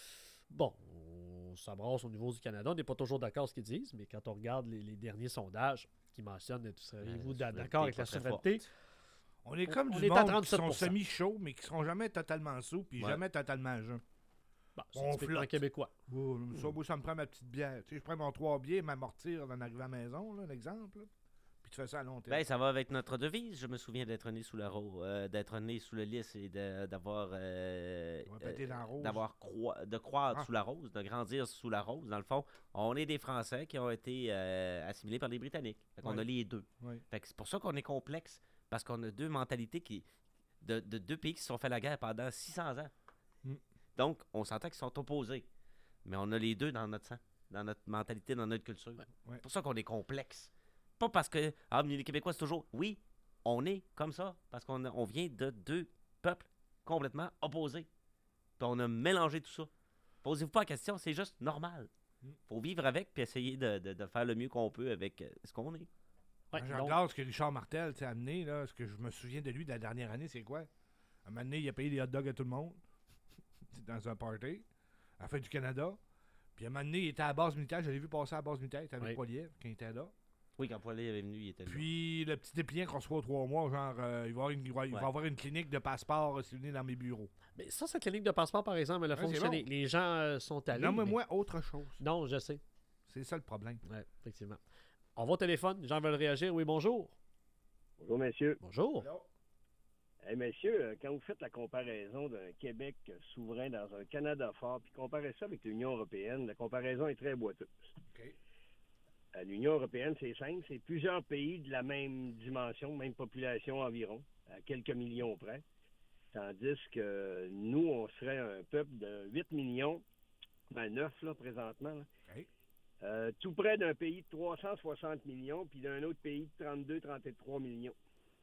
bon, on s'abrasse au niveau du Canada. On n'est pas toujours d'accord avec ce qu'ils disent, mais quand on regarde les, les derniers sondages qui mentionnent, seriez-vous la d'accord avec la souveraineté souveraineté? On est On- comme on du est à monde qui trente-sept sont pour cent. semi-chauds, mais qui seront jamais totalement sous, puis Ouais. jamais totalement jeune. Bon, c'est On typiquement flotte. québécois. Oh, ça, moi, ça me prend ma petite bière. Tu sais, je prends mon trois bières, m'amortir en arrivant à la maison, là, l'exemple. là. Puis tu fais ça à long terme. Ben, ça va avec notre devise. Je me souviens d'être né sous la rose, euh, d'être né sous le lys et de- d'avoir euh, On va péter dans la rose. d'avoir croi- de croître Ah. sous la rose, de grandir sous la rose. Dans le fond, on est des Français qui ont été euh, assimilés par les Britanniques. Fait qu'on Ouais. a les deux. Ouais. Fait que c'est pour ça qu'on est complexe, parce qu'on a deux mentalités qui de, de deux pays qui se sont fait la guerre pendant six cents ans. Mm. Donc, on s'entend qu'ils sont opposés. Mais on a les deux dans notre sang, dans notre mentalité, dans notre culture. Ouais. C'est pour ça qu'on est complexe. Pas parce que, ah, mais les Québécois, c'est toujours, oui, on est comme ça, parce qu'on a- on vient de deux peuples complètement opposés. Puis on a mélangé tout ça. Posez-vous pas la question, c'est juste normal. Mm. Faut vivre avec, puis essayer de, de- de faire le mieux qu'on peut avec euh, ce qu'on est. Ouais, Quand je donc- regarde ce que Richard Martel a amené, là, ce que je me souviens de lui de la dernière année, c'est quoi? Un moment donné, il a payé des hot dogs à tout le monde dans un party, à la fin du Canada. Puis un moment donné, il était à la base militaire. Je l'ai vu passer à la base militaire. Il était avec Oui. Poilievre quand il était là. Oui, quand Poilier est venu, il était là. Puis le petit dépliant qu'on reçoit aux trois mois, genre, euh, il, va avoir une, il va- il va Ouais. avoir une clinique de passeport euh, si vous venez dans mes bureaux. Mais ça, cette clinique de passeport, par exemple, elle a Ouais, c'est fonctionné. bon. Les gens euh, sont allés. Non, mais mais- moi, autre chose. Non, je sais. C'est ça le problème. Ouais, effectivement. On va au téléphone. Les gens veulent réagir. Oui, bonjour. Bonjour, messieurs. Bonjour. Hey, messieurs, euh, quand vous faites la comparaison d'un Québec euh, souverain dans un Canada fort, puis comparez ça avec l'Union européenne, la comparaison est très boiteuse. OK. Euh, L'Union européenne, c'est simple, c'est plusieurs pays de la même dimension, même population environ, à quelques millions près. Tandis que nous, on serait un peuple de huit millions, ben neuf là, présentement, là. OK. Euh, tout près d'un pays de trois cent soixante millions, puis d'un autre pays de trente-deux à trente-trois millions.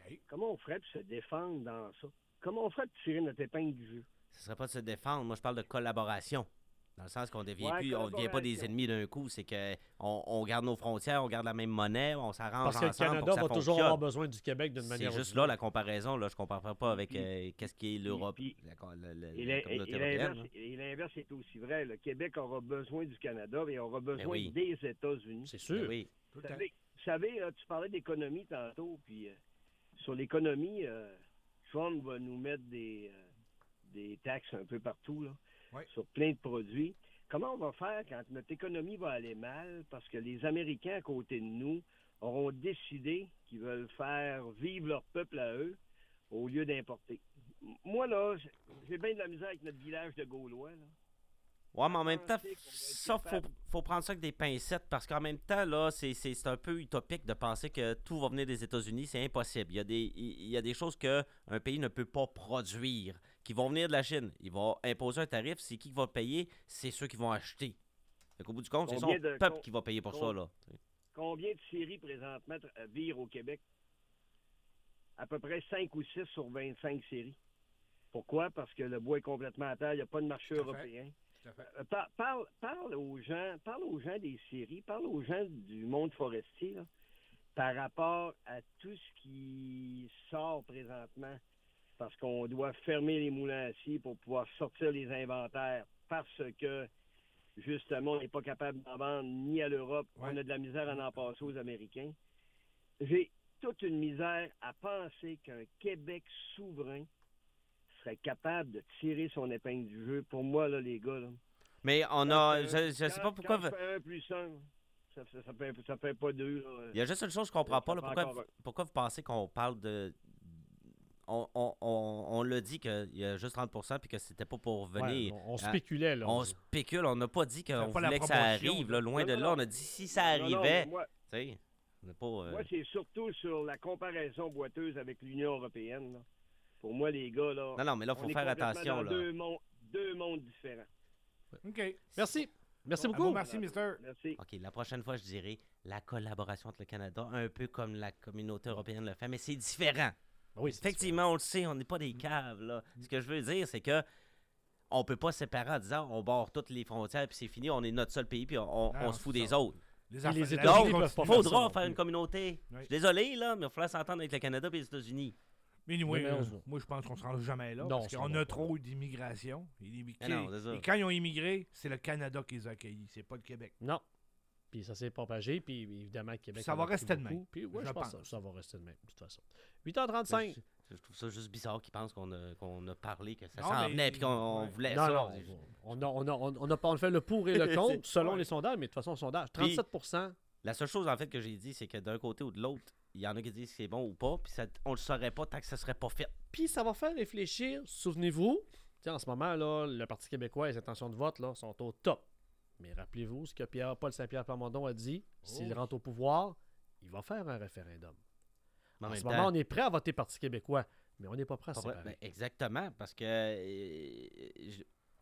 Comment on ferait pour se défendre dans ça? Comment on ferait pour tirer notre épingle du jeu? Ce serait pas de se défendre. Moi, je parle de collaboration. Dans le sens qu'on ne devient Ouais, plus, on devient pas des collaboration. ennemis d'un coup. C'est qu'on on garde nos frontières, on garde la même monnaie, on s'arrange Parce que le ensemble pour Canada que ça va toujours fonctionne. avoir besoin du Québec d'une manière C'est ou juste d'une là autre. la comparaison. Là, je ne comparerai pas avec Puis- euh, qu'est-ce qui est l'Europe, puis- la, la- la- Et la l'in- communauté et européenne. l'inverse là. et l'inverse est aussi vrai. Le Québec aura besoin du Canada et aura besoin oui. des États-Unis. C'est sûr. Ben oui. Vous savez, vous savez, là, tu parlais d'économie tantôt, puis euh, sur l'économie, euh, Trump va nous mettre des, euh, des taxes un peu partout, là, Ouais. sur plein de produits. Comment on va faire quand notre économie va aller mal parce que les Américains à côté de nous auront décidé qu'ils veulent faire vivre leur peuple à eux au lieu d'importer? M- Moi, là, j'ai- j'ai bien de la misère avec notre village de Gaulois, là. Ouais, mais en même temps, penser qu'on va être ça, faut, capable. faut prendre ça avec des pincettes parce qu'en même temps, là, c'est, c'est, c'est un peu utopique de penser que tout va venir des États-Unis. C'est impossible. Il y a des, il il y a des choses qu'un pays ne peut pas produire qui vont venir de la Chine. Il va imposer un tarif. C'est qui qui va le payer? C'est ceux qui vont acheter. Fait qu'au bout du compte, c'est son Combien de- peuple com- qui va payer pour com- ça, là. Combien de séries présentement euh, virent au Québec? À peu près cinq ou six sur vingt-cinq séries. Pourquoi? Parce que le bois est complètement à terre, il n'y a pas de marché Tout à fait. européen. Tout à fait. Euh, par- parle, parle aux gens, parle aux gens des scieries, parle aux gens du monde forestier là, par rapport à tout ce qui sort présentement, parce qu'on doit fermer les moulins à scie pour pouvoir sortir les inventaires, parce que justement on n'est pas capable d'en vendre ni à l'Europe, Ouais. on a de la misère à en passer aux Américains. J'ai toute une misère à penser qu'un Québec souverain serait capable de tirer son épingle du jeu. Pour moi, là, les gars, là. Mais on Quand a. je Je, fais- je sais quand- pas pourquoi. Quand je fais un plus un, ça, ça, ça fait, ça fait pas deux, là. Il y a juste une chose que je comprends Ça pas. Là, fait pourquoi, encore un. pourquoi vous pensez qu'on parle de. On, on, on, on l'a dit qu'il y a juste trente pour cent puis que c'était pas pour Ouais, venir. on, on à- spéculait, là. On spécule, on n'a pas dit qu'on C'est pas la voulait que ça promotion, arrive. là. Là, loin Non, de non, là, non. on a dit si ça Non, non, arrivait. mais moi, Tu sais, on n'a pas. euh, moi, c'est surtout sur la comparaison boiteuse avec l'Union européenne, là. Pour moi, les gars, là. Non, non, mais là, il on faut est faire complètement attention. dans Là. Deux mondes, deux mondes différents. OK. Merci. Merci Ah beaucoup. bon, merci, mister. Merci. OK, la prochaine fois, je dirais la collaboration entre le Canada, un peu comme la communauté européenne le fait, mais c'est différent. Oui, c'est Effectivement, on le sait, on n'est pas des caves. Là. Ce que je veux dire, c'est que on peut pas se séparer en disant on barre toutes les frontières puis c'est fini, on est notre seul pays puis on, on- Non, on se fout c'est des ça. autres. Les, Puis affaires- les la États-Unis vie peuvent continue. pas faire ça Faudra non faire plus. une communauté. Oui. Je suis désolé, là, mais il va falloir s'entendre avec le Canada et les États-Unis. Mais anyway, Mais non, euh, ça. moi, je pense qu'on ne se rend jamais là. Non, parce on se qu'on rendra a pas trop d'immigration. Et, les- Ah non, c'est ça. et quand ils ont immigré, c'est le Canada qui les a accueillis. C'est pas le Québec. Non. Puis ça s'est propagé, puis évidemment, le Québec. Ça en va a pris rester de beaucoup, même. Puis ouais, Je je pense pense. que ça, ça va rester de même, de toute façon. huit heures trente-cinq. Je, je trouve ça juste bizarre qu'ils pensent qu'on a, qu'on a parlé, que ça Non, s'en mais- venait puis qu'on on ouais. voulait Non, ça. non, on a, on, a, on, a, on a pas- on fait le pour et le contre selon Ouais. les sondages, mais de toute façon, sondage, trente-sept pour cent. La seule chose, en fait, que j'ai dit, c'est que d'un côté ou de l'autre, il y en a qui disent que c'est bon ou pas, puis ça, on le saurait pas tant que ça serait pas fait. Puis ça va faire réfléchir, souvenez-vous, tu sais, en ce moment, là, le Parti québécois et les intentions de vote là, sont au top. Mais rappelez-vous ce que Pierre, Paul Saint-Pierre Plamondon a dit, s'il Oh. rentre au pouvoir, il va faire un référendum. Mais en En même ce temps- moment, on est prêt à voter Parti québécois, mais on n'est pas prêt à se Pas vrai? séparer. Ben, exactement, parce que euh, je-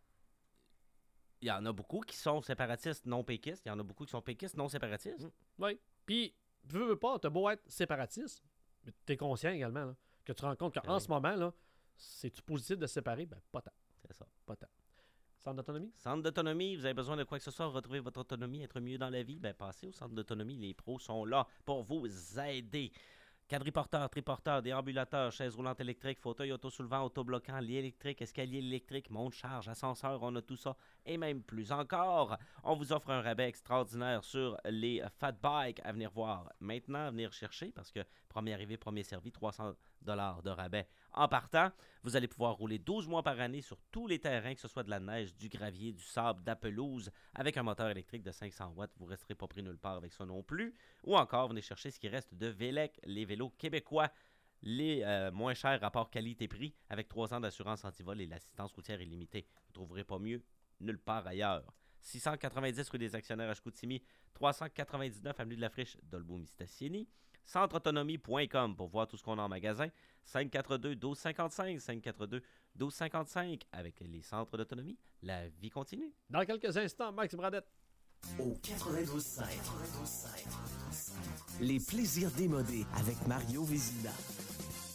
il y en a beaucoup qui sont séparatistes non péquistes, il y en a beaucoup qui sont péquistes non séparatistes. Oui. Puis, veux, veux pas, t'as beau être séparatiste, mais t'es conscient également là, que tu te rends compte qu'en Ah oui. ce moment, là, c'est-tu positif de se séparer? Ben, pas tant. C'est ça. Pas tant. Centre d'autonomie? Centre d'autonomie, vous avez besoin de quoi que ce soit, retrouver votre autonomie, être mieux dans la vie, ben passez au centre d'autonomie, les pros sont là pour vous aider. Quadriporteurs, triporteurs, déambulateurs, chaises roulantes électriques, fauteuils autosoulevants, autobloquants, lits électriques, escaliers électriques, monte-charge, ascenseur, on a tout ça et même plus encore. On vous offre un rabais extraordinaire sur les fat bikes à venir voir maintenant, à venir chercher parce que premier arrivé, premier servi, trois cents dollars de rabais en partant. Vous allez pouvoir rouler douze mois par année sur tous les terrains, que ce soit de la neige, du gravier, du sable, de la pelouse, avec un moteur électrique de cinq cents watts. Vous ne resterez pas pris nulle part avec ça non plus. Ou encore, venez chercher ce qui reste de Vélec, les vélos québécois, les euh, moins chers rapport qualité-prix, avec trois ans d'assurance antivol et l'assistance routière illimitée. Vous ne trouverez pas mieux nulle part ailleurs. six cent quatre-vingt-dix rue des Actionnaires à Chicoutimi, trois cent quatre-vingt-dix-neuf avenue de la Friche, Dolbeau-Mistassini. centre autonomie point com pour voir tout ce qu'on a en magasin. cinq quatre deux, douze cinquante-cinq, cinq quatre deux, douze cinquante-cinq. Avec les centres d'autonomie, la vie continue. Dans quelques instants, Max Bradette. Au quatre-vingt-douze cinq. Les plaisirs démodés avec Mario Vézina.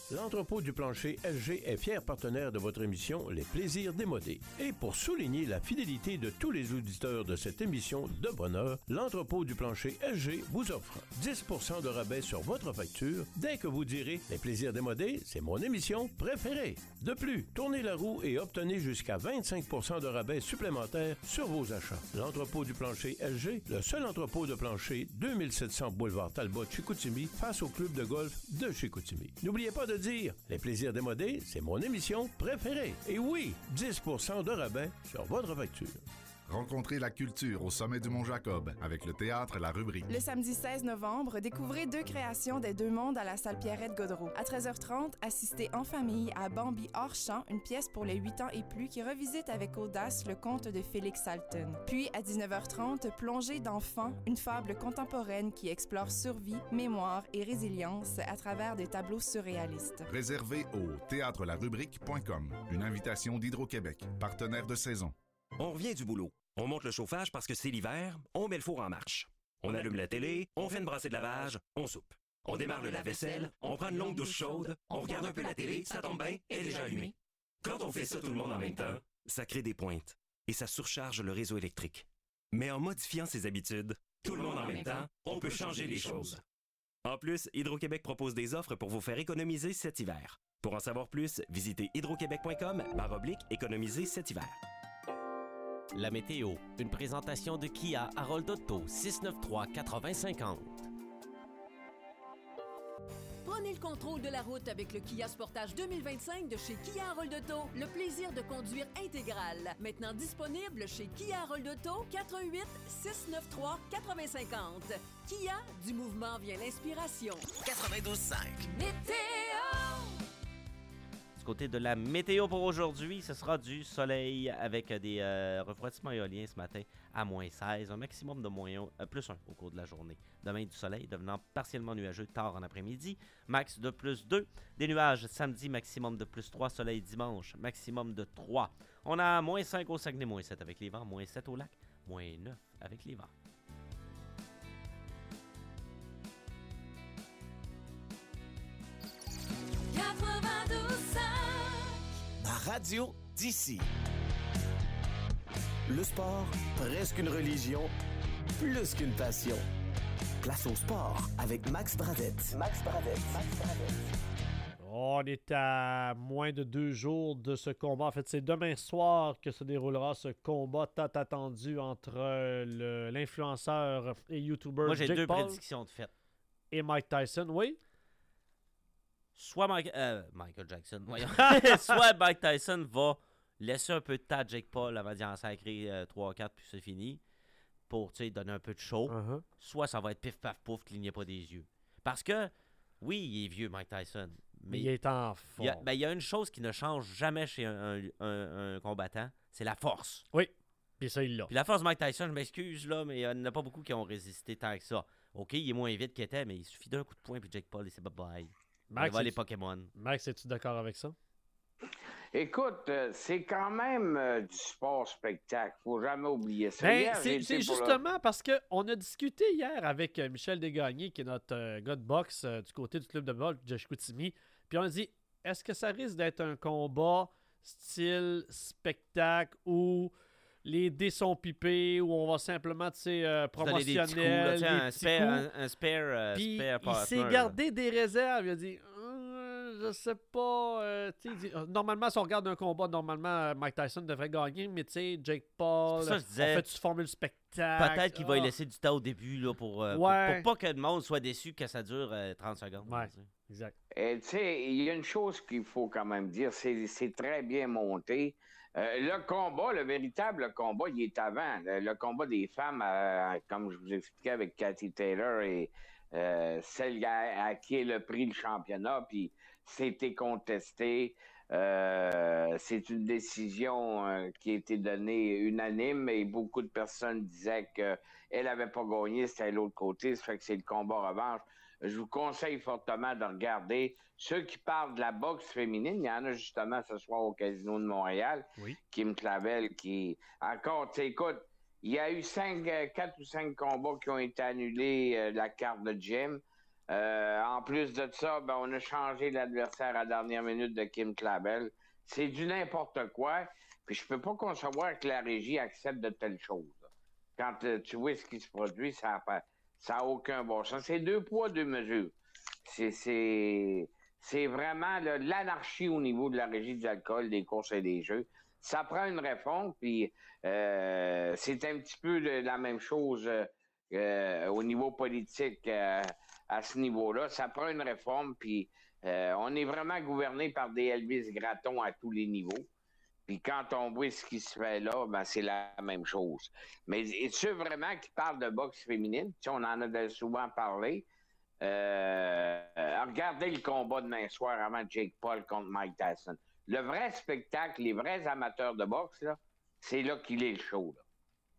L'entrepôt du plancher L G est fier partenaire de votre émission Les Plaisirs démodés. Et pour souligner la fidélité de tous les auditeurs de cette émission de bonheur, l'entrepôt du plancher L G vous offre dix pour cent de rabais sur votre facture dès que vous direz Les Plaisirs démodés, c'est mon émission préférée. De plus, tournez la roue et obtenez jusqu'à vingt-cinq pour cent de rabais supplémentaires sur vos achats. L'entrepôt du plancher L G, le seul entrepôt de plancher deux mille sept cents boulevard Talbot, Chicoutimi, face au club de golf de Chicoutimi. N'oubliez pas de dire Les Plaisirs démodés, c'est mon émission préférée. Et oui, dix pour cent de rabais sur votre facture. Rencontrez la culture au sommet du Mont-Jacob avec le théâtre La Rubrique. Le samedi seize novembre, découvrez deux créations des Deux Mondes à la salle Pierrette-Godreau. À treize heures trente, assistez en famille à Bambi hors champ, une pièce pour les huit ans et plus qui revisite avec audace le conte de Félix Salton. Puis, à dix-neuf heures trente, plongée d'enfants, une fable contemporaine qui explore survie, mémoire et résilience à travers des tableaux surréalistes. Réservé au théâtre la rubrique point com. Une invitation d'Hydro-Québec, partenaire de saison. On revient du boulot. On monte le chauffage parce que c'est l'hiver, on met le four en marche. On allume la télé, on fait une brassée de lavage, on soupe. On démarre le lave-vaisselle, on prend une longue douche chaude, on regarde un peu la télé, ça tombe bien, elle est déjà allumée. Quand on fait ça tout le monde en même temps, ça crée des pointes et ça surcharge le réseau électrique. Mais en modifiant ses habitudes, tout le monde en même temps, on peut changer les choses. En plus, Hydro-Québec propose des offres pour vous faire économiser cet hiver. Pour en savoir plus, visitez hydroquebec point com barre oblique économiser cet hiver. La météo, une présentation de Kia Harold Auto, six neuf trois quatre vingt cinquante. Prenez le contrôle de la route avec le Kia Sportage deux mille vingt-cinq de chez Kia Harold Auto. Le plaisir de conduire intégral. Maintenant disponible chez Kia Harold Auto, quatre un huit six neuf trois quatre vingt cinquante. Kia, du mouvement vient l'inspiration. quatre-vingt-douze cinq. Météo! Côté de la météo pour aujourd'hui, ce sera du soleil avec des euh, refroidissements éoliens ce matin à moins seize, un maximum de moins un, euh, plus un au cours de la journée. Demain, du soleil devenant partiellement nuageux tard en après-midi, max de plus deux. Des nuages samedi, maximum de plus trois. Soleil dimanche, maximum de trois. On a moins cinq au Saguenay, moins sept avec les vents, moins sept au lac, moins neuf avec les vents. La radio d'ici. Le sport, presque une religion, plus qu'une passion. Place au sport avec Max Bradette. Max Bradette. Max Bradette. On est à moins de deux jours de ce combat. En fait, c'est demain soir que se déroulera ce combat tant attendu entre le, l'influenceur et YouTuber Moi, j'ai Jake deux Paul prédictions de fait. et Mike Tyson, oui? Soit Mike, euh, Michael Jackson, voyons. Soit Mike Tyson va laisser un peu de temps à Jake Paul avant d'y en sacrer euh, trois quatre puis c'est fini, pour donner un peu de show. Uh-huh. Soit ça va être pif paf pouf, cligner pas des yeux. Parce que, oui, il est vieux, Mike Tyson. Mais il est en forme. Il y, a, ben, il y a une chose qui ne change jamais chez un, un, un, un combattant, c'est la force. Oui, puis ça, il l'a. Puis la force de Mike Tyson, je m'excuse, là, mais il n'y en a pas beaucoup qui ont résisté tant que ça. OK, il est moins vite qu'il était, mais il suffit d'un coup de poing, puis Jake Paul, il s'est bye-bye. Max, il va les Pokémon. Max, es-tu d'accord avec ça? Écoute, euh, c'est quand même euh, du sport-spectacle. Faut jamais oublier ça. Ben, Hier, c'est c'est justement le... parce qu'on a discuté hier avec euh, Michel Desgagnés, qui est notre euh, gars de boxe euh, du côté du club de boxe de Chicoutimi. Puis on a dit, est-ce que ça risque d'être un combat style spectacle où les dés sont pipés, où on va simplement, tu sais, euh, promotionnel, des petits coups, là, des un, petits spare, coups. Un, un spare, euh, Puis spare il s'est partner, gardé là. des réserves. Il a dit, euh, je sais pas. Euh, il dit, normalement, si on regarde un combat, normalement, Mike Tyson devrait gagner, mais tu sais, Jake Paul, ça, je disais, on fait-tu former le spectacle? Peut-être qu'il ah. va y laisser du temps au début là, pour, euh, ouais. pour, pour pas que le monde soit déçu que ça dure euh, trente secondes. Ouais, exact. Tu sais, il y a une chose qu'il faut quand même dire, c'est, c'est très bien monté. Euh, le combat, le véritable combat, il est avant. Le, le combat des femmes, euh, comme je vous expliquais avec Cathy Taylor, et euh, celle à, à qui est le prix le championnat, puis c'était contesté. Euh, c'est une décision euh, qui a été donnée unanime et beaucoup de personnes disaient qu'elle n'avait pas gagné, c'était l'autre côté, ça fait que c'est le combat revanche. Je vous conseille fortement de regarder ceux qui parlent de la boxe féminine. Il y en a justement ce soir au Casino de Montréal. Oui. Kim Clavel qui... Encore, tu sais, écoute, il y a eu cinq, quatre ou cinq combats qui ont été annulés euh, de la carte de gym. Euh, en plus de ça, ben, on a changé l'adversaire à la dernière minute de Kim Clavel. C'est du n'importe quoi. Puis je peux pas concevoir que la régie accepte de telles choses. Quand euh, tu vois ce qui se produit, ça n'a pas, ça a aucun bon sens. C'est deux poids, deux mesures. C'est, c'est, c'est vraiment là, l'anarchie au niveau de la régie de l'alcool, des courses et des jeux. Ça prend une réforme, puis euh, c'est un petit peu de, la même chose euh, euh, au niveau politique euh, à ce niveau-là. Ça prend une réforme, puis euh, on est vraiment gouverné par des Elvis Gratton à tous les niveaux. Puis quand on voit ce qui se fait là, ben c'est la même chose. Mais ceux vraiment qui parlent de boxe féminine, tu sais, on en a souvent parlé. Euh, regardez le combat de demain soir avant Jake Paul contre Mike Tyson. Le vrai spectacle, les vrais amateurs de boxe, là, c'est là qu'il est le show. Là.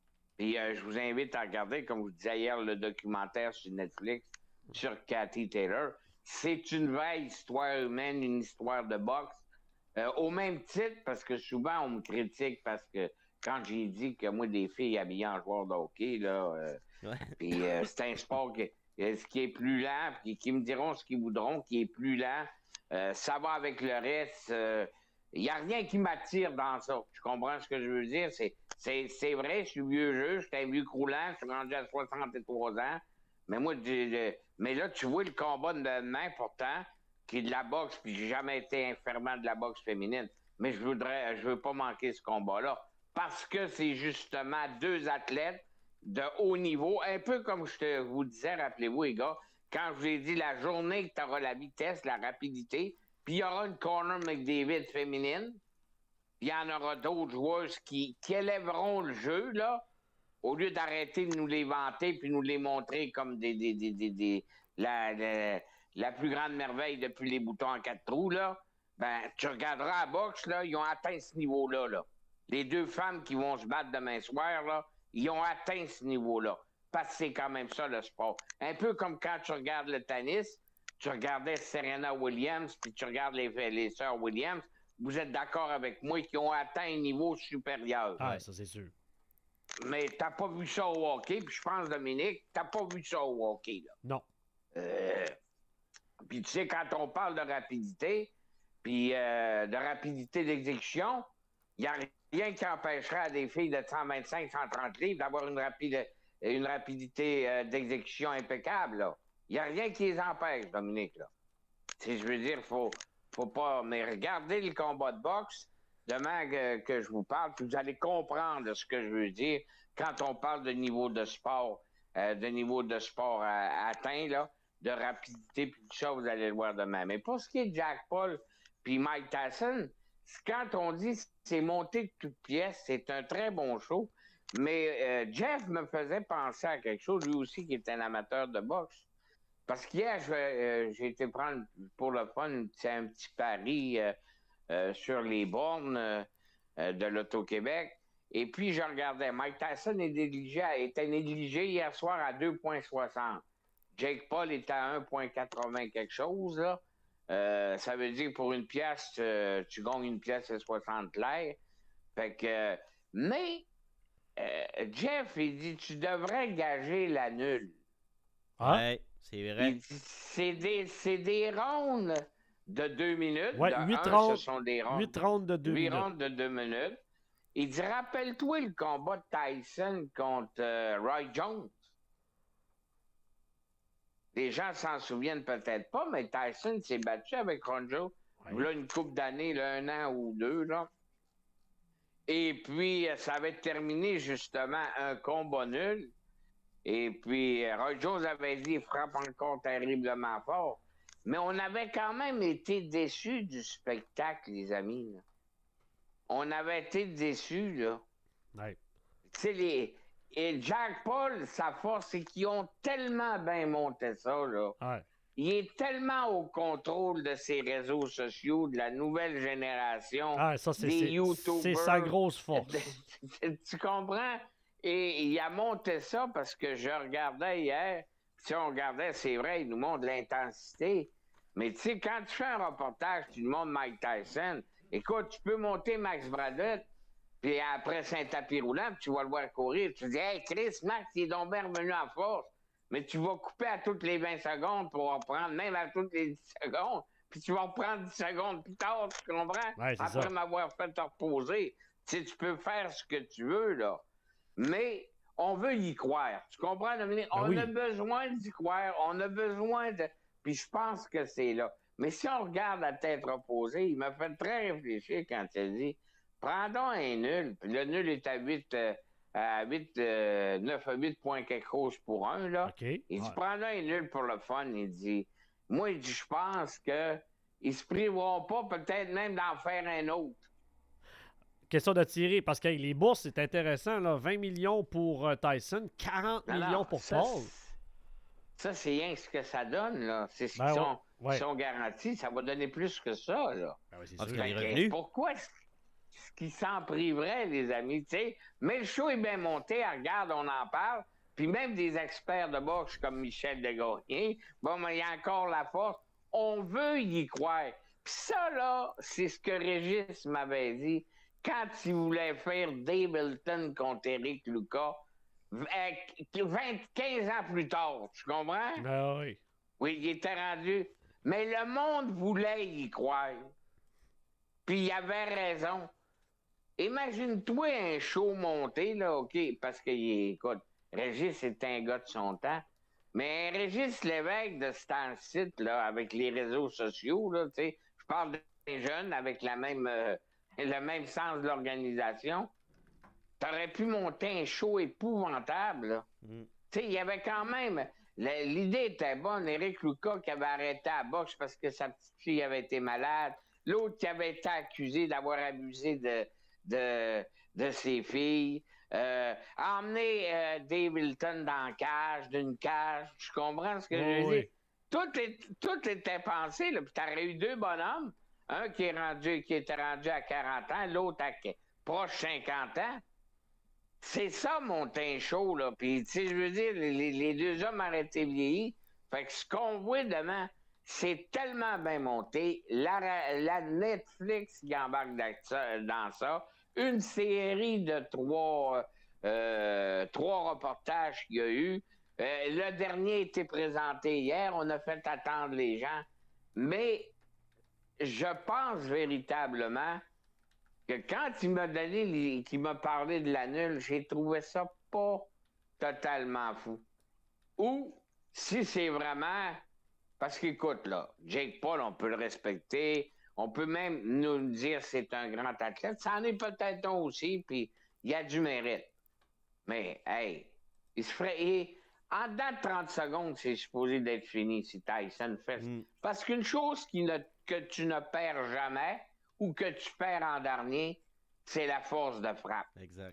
Et euh, je vous invite à regarder, comme je vous disais hier, le documentaire sur Netflix sur Cathy Taylor. C'est une vraie histoire humaine, une histoire de boxe. Euh, au même titre, parce que souvent on me critique parce que quand j'ai dit que moi des filles habillées en joueur de hockey, là, euh, Ouais. puis euh, c'est un sport qui, euh, ce qui est plus lent, puis qui me diront ce qu'ils voudront, qui est plus lent, euh, ça va avec le reste. Il n'y a rien qui m'attire dans ça. Tu comprends ce que je veux dire? C'est, c'est, c'est vrai, je suis vieux jeu, je suis un vieux croulant, je suis rendu à soixante-trois ans, mais moi, je, je, mais là, tu vois le combat de demain, pourtant, qui est de la boxe, puis j'ai jamais été infirmant de la boxe féminine. Mais je voudrais, je veux pas manquer ce combat-là. Parce que c'est justement deux athlètes de haut niveau, un peu comme je te, vous disais, rappelez-vous, les gars, quand je vous ai dit la journée que tu auras la vitesse, la rapidité, puis il y aura une Conor McDavid féminine, puis il y en aura d'autres joueuses qui, qui élèveront le jeu, là, au lieu d'arrêter de nous les vanter puis nous les montrer comme des, des, des, des, des la, la, la plus grande merveille depuis les boutons en quatre trous, là, ben, tu regarderas à la boxe, là, ils ont atteint ce niveau-là, là. Les deux femmes qui vont se battre demain soir, là, ils ont atteint ce niveau-là. Parce que c'est quand même ça, le sport. Un peu comme quand tu regardes le tennis, tu regardais Serena Williams, puis tu regardes les, les sœurs Williams, vous êtes d'accord avec moi qu'ils ont atteint un niveau supérieur. Ah, ça, c'est sûr. Mais t'as pas vu ça au hockey, puis je pense, Dominique, t'as pas vu ça au hockey, là. Non. Euh, puis tu sais, quand on parle de rapidité, puis euh, de rapidité d'exécution, il n'y a rien qui empêcherait à des filles de cent vingt-cinq, cent trente livres d'avoir une, rapide, une rapidité euh, d'exécution impeccable, là. Il n'y a rien qui les empêche, Dominique, là. Tu sais, je veux dire, faut, faut pas... Mais regardez le combat de boxe, demain que, que je vous parle, puis vous allez comprendre ce que je veux dire quand on parle de niveau de sport, euh, de niveau de sport à, atteint, là, de rapidité, puis tout ça, vous allez le voir demain. Mais pour ce qui est de Jack Paul puis Mike Tyson, quand on dit c'est monté de toutes pièces, c'est un très bon show. Mais euh, Jeff me faisait penser à quelque chose, lui aussi qui est un amateur de boxe. Parce qu'hier, je, euh, j'ai été prendre pour le fun c'est un petit pari euh, euh, sur les bornes euh, euh, de l'Auto-Québec. Et puis, je regardais. Mike Tyson est négligé, était négligé hier soir à deux virgule soixante. Jake Paul est à un virgule quatre-vingts quelque chose, là. Euh, ça veut dire que pour une pièce, euh, tu gagnes une pièce et soixante l'air. Fait que... Euh, mais, euh, Jeff, il dit, tu devrais gager la nulle. Ah. Ouais, c'est vrai. Il dit, c'est des, c'est des rondes de deux minutes. Ouais, de huit un, rondes, ce sont des rondes, huit rondes de deux huit minutes. rondes de deux minutes. Il dit, rappelle-toi le combat de Tyson contre euh, Roy Jones. Les gens s'en souviennent peut-être pas, mais Tyson s'est battu avec Ronjo. Ouais. Là, une couple d'années, là, un an ou deux, là. Et puis, ça avait terminé, justement, un combat nul. Et puis, Roy Jones avait dit, il frappe encore terriblement fort. Mais on avait quand même été déçus du spectacle, les amis, là. On avait été déçus, là. Ouais. Tu sais, les... Et Jack Paul, sa force, c'est qu'ils ont tellement bien monté ça, là. Ouais. Il est tellement au contrôle de ses réseaux sociaux, de la nouvelle génération, ah, ça, c'est, des c'est, YouTubers. C'est sa grosse force. Tu comprends? Et il a monté ça parce que je regardais hier, si on regardait, c'est vrai, il nous montre l'intensité. Mais tu sais, quand tu fais un reportage, tu nous montres Mike Tyson, écoute, tu peux monter Max Bradley, puis après c'est un tapis roulant, puis tu vas le voir courir. Tu dis, hey Chris, Max, il est donc bien revenu en force. mais tu vas couper à toutes les vingt secondes pour reprendre, même à toutes les dix secondes, puis tu vas reprendre dix secondes plus tard, tu comprends? Ouais, c'est Après ça. m'avoir fait te reposer. Tu sais, tu peux faire ce que tu veux, là. Mais on veut y croire. Tu comprends, Dominique? Ben on oui. a besoin d'y croire. On a besoin de... Puis je pense que c'est là. Mais si on regarde à tête reposée, il m'a fait très réfléchir quand il a dit « Prendons un nul. » Puis le nul est à huit... Euh, à huit, euh, neuf à huit points quelque chose pour un, là. OK. Il dit, Ouais. prends un nul pour le fun. Il dit, moi, il dit, je pense que ils se priveront pas peut-être même d'en faire un autre. Question d'attirer, parce que hey, les bourses, c'est intéressant, là. vingt millions pour euh, Tyson, quarante Non, non, millions pour ça, Paul. Ça, c'est rien ce que ça donne, là. C'est ce Ben qu'ils ouais, sont, ouais. ils sont garantis. Ça va donner plus que ça, là. Ben oui, c'est Parce sûr. que les Fait que, revenus. Pourquoi est-ce est-ce qu'ils s'en priveraient, les amis? Tu sais, mais le show est bien monté. Regarde, on en parle. Puis même des experts de boxe comme Michel Desgagnés, bon, mais il y a encore la force. On veut y croire. Puis ça, là, c'est ce que Régis m'avait dit quand il voulait faire Dave Hilton contre Eric Lucas, vingt, quinze ans plus tard. Tu comprends? Ben oui. Oui, il était rendu. Mais le monde voulait y croire. Puis il avait raison. Imagine-toi un show monté, là, OK, parce que, écoute, Régis est un gars de son temps. Mais Régis Lévesque de ce temps-ci, là, avec les réseaux sociaux, là, tu sais, je parle des jeunes avec la même, euh, le même sens de l'organisation. T'aurais pu monter un show épouvantable, là. Mm. Tu sais, il y avait quand même... le- L'idée était bonne. Éric Lucas qui avait arrêté la boxe parce que sa petite fille avait été malade. L'autre qui avait été accusé d'avoir abusé de, de, de ses filles. Euh, emmener euh, Dave Hilton dans la cage, d'une cage. Tu comprends ce que Oui, je veux oui. dire? Tout, est, tout était pensé. Là. Puis t'aurais eu deux bonhommes. Un qui, est rendu, qui était rendu à quarante ans, l'autre à proche cinquante ans. C'est ça, mon teint chaud, là. Puis, tu sais, je veux dire, les, les deux hommes arrêtés vieillis. Fait que ce qu'on voit demain, c'est tellement bien monté. La, la Netflix qui embarque dans- dans ça. Une série de trois, euh, trois reportages qu'il y a eu. Euh, le dernier a été présenté hier. On a fait attendre les gens. Mais je pense véritablement que quand il m'a donné, les- qu'il m'a parlé de l'annule, j'ai trouvé ça pas totalement fou. Ou si c'est vraiment... Parce qu'écoute, là, Jake Paul, on peut le respecter. On peut même nous dire que c'est un grand athlète. Ça en est peut-être un aussi, puis il y a du mérite. Mais, hey, il se ferait... et en dedans de trente secondes, c'est supposé d'être fini si Tyson fait... Parce qu'une chose qui ne, que tu ne perds jamais ou que tu perds en dernier, c'est la force de frappe. Exact.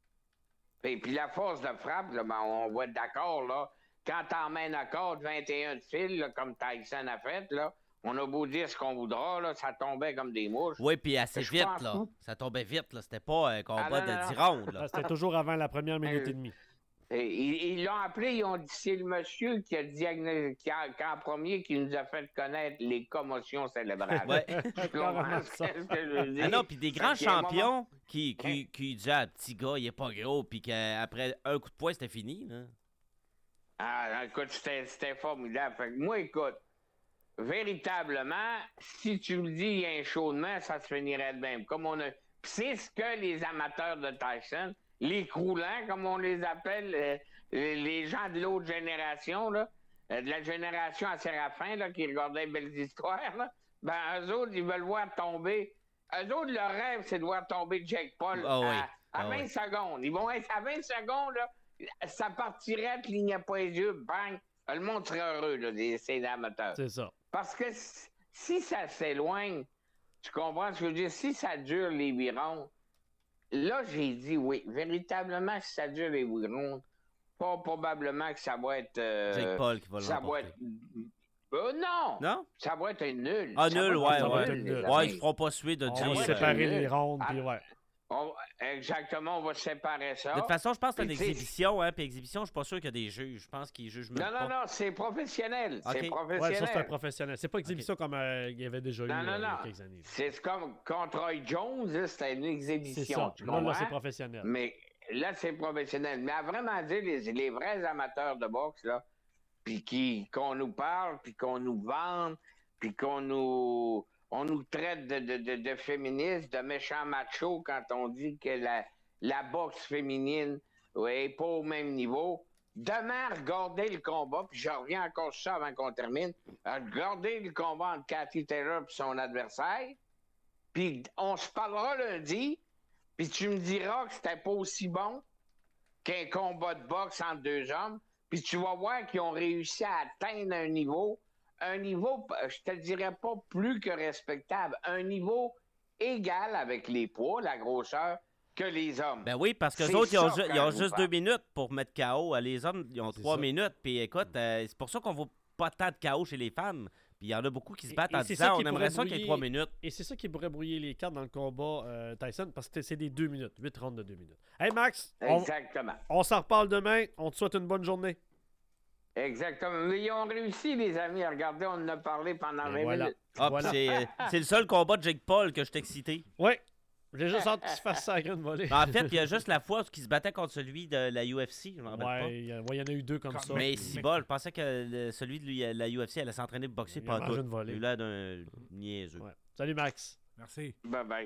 Et puis la force de frappe, là, ben, on va être d'accord, là, quand t'emmènes un corde vingt et un de fil, là, comme Tyson a fait, là, on a beau dire ce qu'on voudra, là, ça tombait comme des mouches. Oui, puis assez Je vite, pense là. pas. Ça tombait vite, là. C'était pas un combat Ah, non, de non, dix non. rounds, là. Ah, C'était toujours avant la première minute et demie. Et Ils ils l'ont appelé, ils ont dit c'est le monsieur qui a diagnosé, qui a, qui en premier qui nous a fait connaître les commotions cérébrales. Ouais. Je comprends ce que ce que je veux dire. Ah non, puis des grands Fait qu'il y a un moment- champions qui, qui, qui disaient ah, petit gars, il est pas gros, puis qu'après un coup de poing, c'était fini, là. Ah, écoute, c'était c'était formidable. Fait que moi, écoute, véritablement, si tu me dis il y a un show demain, ça se finirait de même. Comme on a. Puis c'est ce que les amateurs de Tyson, les croulants, comme on les appelle, euh, les gens de l'autre génération, là, euh, de la génération à Séraphin, là, qui regardaient Belles Histoires, là, ben, eux autres, ils veulent voir tomber. Eux autres, leur rêve, c'est de voir tomber Jake Paul Ah oui. à, à Ah vingt oui. secondes. Ils vont être à vingt secondes, là, ça partirait, clignait pas les yeux, bang, le monde serait heureux, là, des, ces amateurs. C'est ça. Parce que si, si ça s'éloigne, tu comprends ce que je veux dire? Si ça dure les huit rounds, là, j'ai dit oui. Véritablement, si ça dure les huit rounds, pas probablement que ça va être... euh, Jake Paul qui va ça va l'emporter. être... Euh, non! Non? Ça va être un nul. Ah, Ça nul, va ouais, être un ouais. nul, les Ouais, amis. ils se feront pas suer de On dire. va ouais, séparer c'est les nul. rondes, Ah, puis ouais. on- exactement, on va séparer ça. De toute façon, je pense que c'est une Puis, tu sais, exhibition, hein, puis exhibition, je suis pas sûr qu'il y a des juges. Je pense qu'ils jugent même Non, non, pas. non, c'est professionnel. Ok. C'est Ouais, professionnel. Ouais, ça, c'est un professionnel. C'est pas exhibition comme euh, il y avait déjà eu Non, euh, non, il y a non. quelques années. C'est comme contre Roy Jones, là, c'était une C'est exhibition. ça. Tu Là, là, comprends? c'est professionnel. Mais là, c'est professionnel. Mais à vraiment dire, les, les vrais amateurs de boxe, là, puis qui, qu'on nous parle, puis qu'on nous vende, puis qu'on nous, on nous traite de, de, de, de féministes, de méchants machos quand on dit que la, la boxe féminine n'est pas au même niveau. Demain, regardez le combat, puis je reviens encore sur ça avant qu'on termine. Regardez le combat entre Cathy Taylor et son adversaire, puis on se parlera lundi, puis tu me diras que c'était pas aussi bon qu'un combat de boxe entre deux hommes, puis tu vas voir qu'ils ont réussi à atteindre un niveau, un niveau, je te dirais pas plus que respectable, un niveau égal avec les poids, la grosseur, que les hommes. Ben oui, parce que les C'est autres, ils ont, ça, ju- ils ont quand juste vous deux parlez. minutes pour mettre K O. Les hommes, ils ont trois ça. minutes. Puis écoute, euh, c'est pour ça qu'on voit pas tant de K O chez les femmes. Puis il y en a beaucoup qui se Et- battent et en c'est disant qui on aimerait pourrait ça qu'il y ait brouiller- trois minutes. Et c'est ça qui pourrait brouiller les cartes dans le combat euh, Tyson, parce que c'est des deux minutes, huit rounds de deux minutes. Hey Max, on, Exactement. on s'en reparle demain. On te souhaite une bonne journée. Exactement. Mais ils ont réussi, les amis. Regardez, on en a parlé pendant vingt voilà. minutes. Ah, puis Voilà. c'est, euh, c'est le seul combat de Jake Paul que je t'ai excité. Oui. J'ai juste hâte qu'il se fasse ça à grande volée. En fait, il y a juste la fois où il se battait contre celui de la U F C, je m'en rappelle pas. Ouais, il y, a- ouais, il y en a eu deux comme ça. Mais puis- si bol, je pensais que le- celui de lui- la U F C allait s'entraîner pour boxer Il a pas mangé tout. une volée. Il a l'air d'un niaiseux. Ouais. Salut Max. Merci. Bye bye.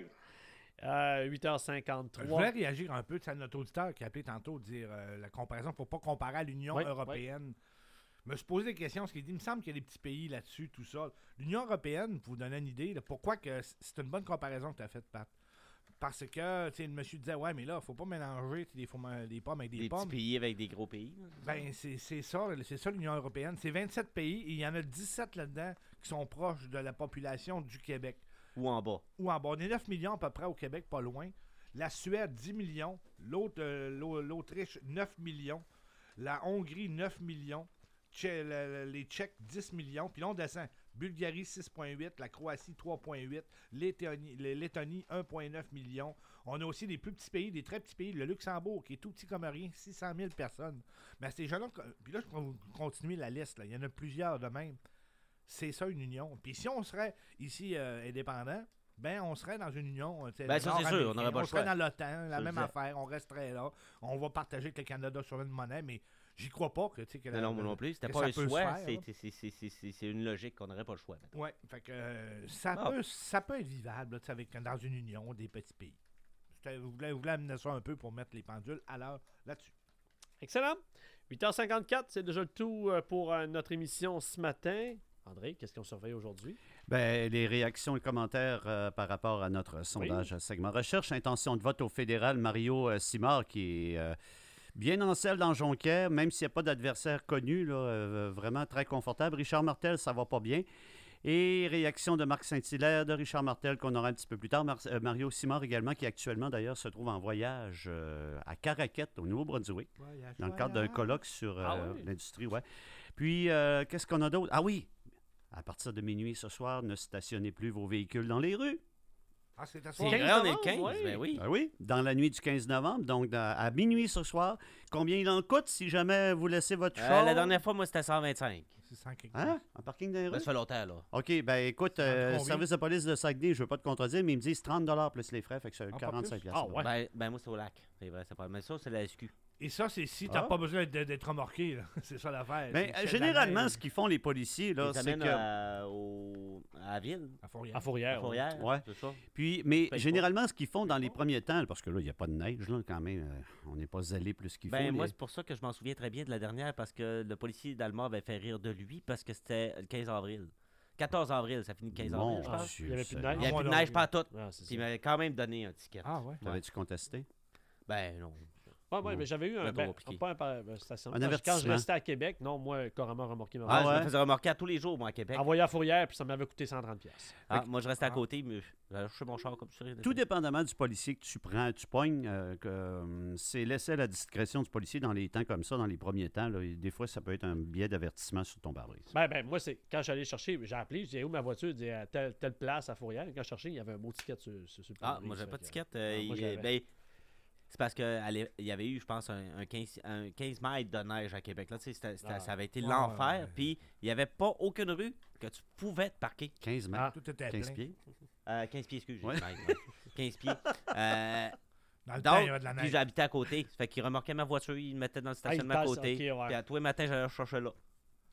Euh, huit heures Je cinquante-trois. voulais réagir un peu à notre auditeur qui a appelé tantôt, dire euh, la comparaison, faut pas comparer à l'Union Oui, européenne. Je me suis posé des questions, parce qu'il dit, il me semble qu'il y a des petits pays là-dessus, tout ça. L'Union européenne, pour vous donner une idée, là, pourquoi que c- c'est une bonne comparaison que tu as faite, Pat. Parce que, tu sais, le monsieur disait, ouais, mais là, faut pas mélanger tu sais, des, fromages- des pommes avec des, Des petits pommes. pays avec des gros pays. là. Ben, c'est c'est ça, c'est ça l'Union européenne. C'est vingt-sept pays et il y en a dix-sept là-dedans qui sont proches de la population du Québec. Ou en bas. Ou en bas. On est neuf millions à peu près au Québec, pas loin. La Suède, dix millions. L'autre, euh, l'Au- l'Autriche, neuf millions. La Hongrie, neuf millions. Tché- le- le- les Tchèques, dix millions. Puis là, on descend. Bulgarie, six virgule huit. La Croatie, trois virgule huit. Lettonie, le- Lettonie, un virgule neuf millions. On a aussi des plus petits pays, des très petits pays. Le Luxembourg, qui est tout petit comme rien, six cent mille personnes. Mais ces gens-là, puis là, je peux vous continuer la liste. Là. Il y en a plusieurs de même. C'est ça, une union. Puis si on serait ici euh, indépendant, ben on serait dans une union. euh, tu sais, Ben, ça, c'est sûr, nord-américaine. on n'aurait pas On le serait choix. dans l'OTAN, la Je même le disais. affaire. On resterait là. On va partager avec le Canada sur une monnaie, mais j'y crois pas que, tu sais, que Non, la- non, moi non plus. C'était que pas ça un peut se souhait. faire, c'est- là. c'est- c'est- c'est- c'est- c'est- C'est une logique qu'on n'aurait pas le choix. maintenant. Ouais, fait que euh, ça, Ah. peut, ça peut être vivable là, tu sais, avec, dans une union des petits pays. C'était- Vous voulez, vous voulez amener ça un peu pour mettre les pendules à l'heure là-dessus. Excellent. huit heures cinquante-quatre, c'est déjà le tout euh, pour euh, notre émission ce matin. André, qu'est-ce qu'on surveille aujourd'hui? Ben, les réactions et commentaires euh, par rapport à notre sondage à segment recherche. Intention de vote au fédéral, Mario euh, Simard, qui est euh, bien en selle dans Jonquière, même s'il n'y a pas d'adversaire connu, là, euh, vraiment très confortable. Richard Martel, ça va pas bien. Et réaction de Marc Saint-Hilaire, de Richard Martel, qu'on aura un petit peu plus tard. Mar- euh, Mario Simard également, qui actuellement d'ailleurs se trouve en voyage euh, à Caraquette, au Nouveau-Brunswick, Voyage, dans le cadre d'un voyage. colloque sur euh, Ah oui. l'industrie. Ouais. Puis, euh, qu'est-ce qu'on a d'autre? Ah oui! À partir de minuit ce soir, ne stationnez plus vos véhicules dans les rues. Ah, c'est à C'est soir. vrai, on est le quinze. oui. Ben oui. Ben oui, dans la nuit du quinze novembre, donc dans- à minuit ce soir. Combien il en coûte si jamais vous laissez votre Euh, char? la dernière fois, moi, c'était cent vingt-cinq. C'est cent quelque Hein? En parking dans les Ben, rues? ça fait longtemps, là. OK, ben écoute, Ça fait euh, combien? service de police de Saguenay, je veux pas te contredire, mais ils me disent trente dollars plus les frais, fait que c'est Ah, pas quarante-cinq plus? piastres. Ah, ouais. Ben, ben, moi, c'est au lac. C'est vrai, c'est pas. Mais ça, c'est la S Q. Et ça, c'est si t'as Ah. pas besoin d'être d'être remorqué. là. C'est ça l'affaire. Ben, C'est- c'est euh, de la généralement, neige. ce qu'ils font les policiers, là, Ils c'est t'amènent que... à, au, à la ville. À Fourrière. À Fourrière. À Fourrière. Ouais. C'est ça. Puis, mais Paye généralement, ce qu'ils font dans les premiers temps, parce que là, il n'y a pas de neige, là, quand même, euh, on n'est pas zélé plus qu'il Ben, faut. moi, les- c'est pour ça que je m'en souviens très bien de la dernière, parce que le policier d'Allemand avait fait rire de lui, parce que c'était le quinze avril. quatorze avril, ça finit le quinze Mon avril, je pense. Dieu Il y avait plus de Seigneur. Il n'y avait Ah, plus de moi, neige, non. pas toute. Ah, c'est Puis il ça. m'avait quand même donné un ticket. Ah ouais. T'avais-tu contesté? Ben, non. Ouais, ouais, mais j'avais eu un, Pas ben, compliqué. pas un, par- ben, station. Un Quand je- Quand je avertissement. restais à Québec, non, moi, carrément remorqué ma Ah, voiture. je me faisais remarquer à tous les jours, moi, à Québec. Envoyé à Fourrière, puis ça m'avait coûté cent trente piastres. Ah, moi, je restais à Ah. côté, mais j'allais chercher mon char comme ça. Tout dépendamment du policier que tu prends, tu pognes, euh, que, euh, c'est laissé à la discrétion du policier dans les temps comme ça, dans les premiers temps. Là, et des fois, ça peut être un biais d'avertissement sur ton pare-brise. Ben, ben, moi, c'est quand j'allais chercher, j'ai appelé, je disais où ma voiture, je disais à telle, telle place à Fourrière. Quand je cherchais, il y avait un beau ticket sur, sur, sur le Ah, pare-brise, moi, j'avais fait pas de que- ticket. Ah, euh, moi, il- j'avais. ben, c'est parce qu'il y avait eu, je pense, un, un, quinze, un quinze mètres de neige à Québec. Là, tu sais, c'était- c'était- Ah. ça avait été Ouais, l'enfer. ouais. Puis, il n'y avait pas aucune rue que tu pouvais te parquer. quinze mètres, Tout était quinze plein. pieds. Euh, quinze pieds, excuse, j'ai Ouais. dit mètres, ouais. quinze pieds. Euh, Dans le temps, il y donc, avait de la puis neige. j'habitais à côté. Ça fait qu'il remorquait ma voiture, il me mettait dans le stationnement à passe, côté. ok, ouais. Puis à tous les matins, j'allais le chercher là.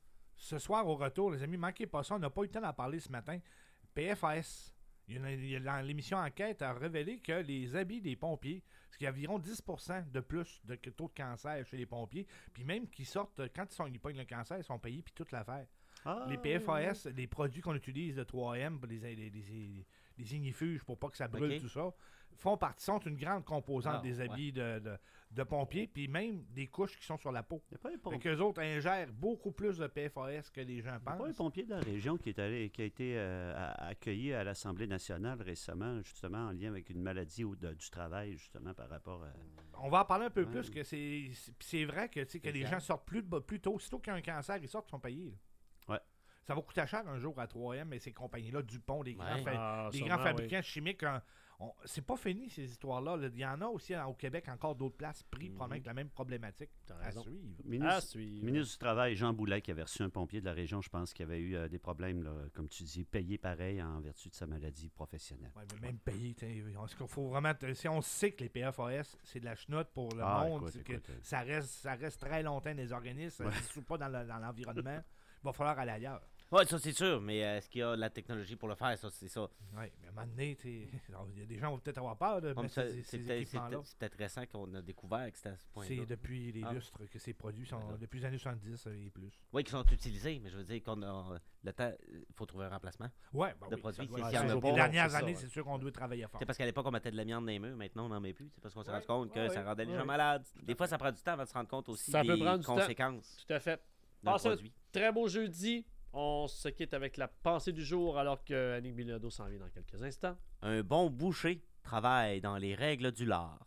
ce soir, au retour, les amis, manquez pas ça. On n'a pas eu le temps d'en parler ce matin. P F A S, il y a, il y a, dans l'émission Enquête, a révélé que les habits des pompiers, parce qu'il y a environ dix pour cent de plus de taux de cancer chez les pompiers, puis même qu'ils sortent, quand ils, sont, ils pognent le cancer, ils sont payés, puis toute l'affaire. Ah, les P F A S, les produits qu'on utilise de trois M, les, les, les, les, les ignifuges pour pas que ça brûle, okay. tout ça, font partie, sont une grande composante ah, des habits ouais. de, de, de pompiers, puis même des couches qui sont sur la peau. Fait qu'eux autres ingèrent beaucoup plus de P F A S que les gens pensent. Il n'y a pas un pompier de la région qui, est allé, qui a été euh, accueilli à l'Assemblée nationale récemment, justement, en lien avec une maladie ou de, du travail, justement, par rapport à... On va en parler un peu ouais. plus, que c'est, c'est vrai que, que les gens sortent plus, plus tôt. Sitôt qu'il y a un cancer, ils sortent, ils sont payés. Là. Ouais. Ça va coûter cher un jour à trois M, mais ces compagnies-là, Dupont, les grands, ouais. fa- ah, les grands fabricants oui. chimiques, on, on, c'est pas fini ces histoires-là. Il y en a aussi hein, au Québec encore d'autres places pris mm-hmm. avec la même problématique. À suivre. Ministre, à suivre. Ministre du Travail, Jean Boulet, qui avait reçu un pompier de la région, je pense, qui avait eu euh, des problèmes, là, comme tu dis, payé pareil en vertu de sa maladie professionnelle. Ouais, mais même payé, est-ce qu'il faut vraiment. Si on sait que les P F A S, c'est de la chenoute pour le ah, monde, écoute, écoute, que écoute. Ça, reste, ça reste très longtemps dans les organismes, ça ne dissout pas dans, le, dans l'environnement. Il va falloir aller ailleurs. Oui, ça c'est sûr, mais euh, est-ce qu'il y a la technologie pour le faire, ça, c'est ça. Oui, mais à un moment donné, il y a des gens qui vont peut-être avoir peur de mettre ça, ces, c'est, ces peut-être, équipements-là. c'est, peut-être, c'est peut-être récent qu'on a découvert que c'était à ce point-là. C'est depuis les ah. lustres que ces produits sont, voilà. Depuis les années soixante-dix et plus. Oui, qui sont utilisés, mais je veux dire qu'on a le temps, il faut trouver un remplacement ouais, ben de oui, produits. Doit, c'est, c'est, les dernières c'est années, ça, c'est sûr qu'on doit travailler fort. C'est parce qu'à l'époque, on mettait de l'amiante dans les murs, maintenant on n'en met plus. C'est parce qu'on s'est ouais, rendu compte ouais, que ça rendait les ouais, gens malades. Des fois, ça prend du temps avant de se rendre compte aussi ça des peut conséquences. Tout à fait. Passez un très beau jeudi. On se quitte avec la pensée du jour alors que Annick Bilodeau s'en vient dans quelques instants. Un bon boucher travaille dans les règles du lard.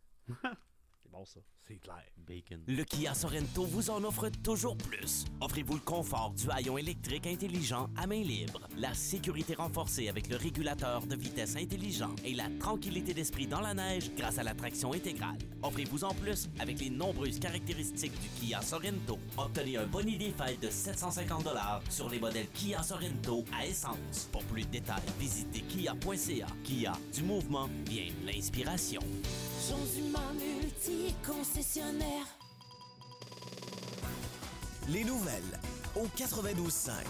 C'est bon ça. C'est clair. Bacon. Le Kia Sorento vous en offre toujours plus. Offrez-vous le confort du haillon électrique intelligent à main libre, la sécurité renforcée avec le régulateur de vitesse intelligent et la tranquillité d'esprit dans la neige grâce à la traction intégrale. Offrez-vous en plus avec les nombreuses caractéristiques du Kia Sorento. Obtenez un boni des fêtes de sept cent cinquante dollars sur les modèles Kia Sorento à essence. Pour plus de détails, visitez kia point c a. Kia, du mouvement vient l'inspiration. Jean Humain multi-concessionnaire. Les nouvelles au quatre-vingt-douze cinq.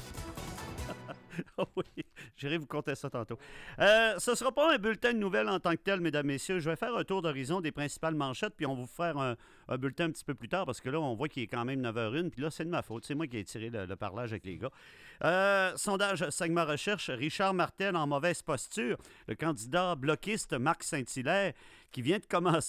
Oh oui, j'irai vous conter ça tantôt. Euh, ce ne sera pas un bulletin de nouvelles en tant que tel, mesdames, messieurs. Je vais faire un tour d'horizon des principales manchettes, puis on va vous faire un, un bulletin un petit peu plus tard, parce que là, on voit qu'il est quand même neuf heures une, puis là, c'est de ma faute. C'est moi qui ai tiré le, le parlage avec les gars. Euh, sondage Sagma Recherche, Richard Martel en mauvaise posture. Le candidat bloquiste Marc Saint-Hilaire, qui vient de commencer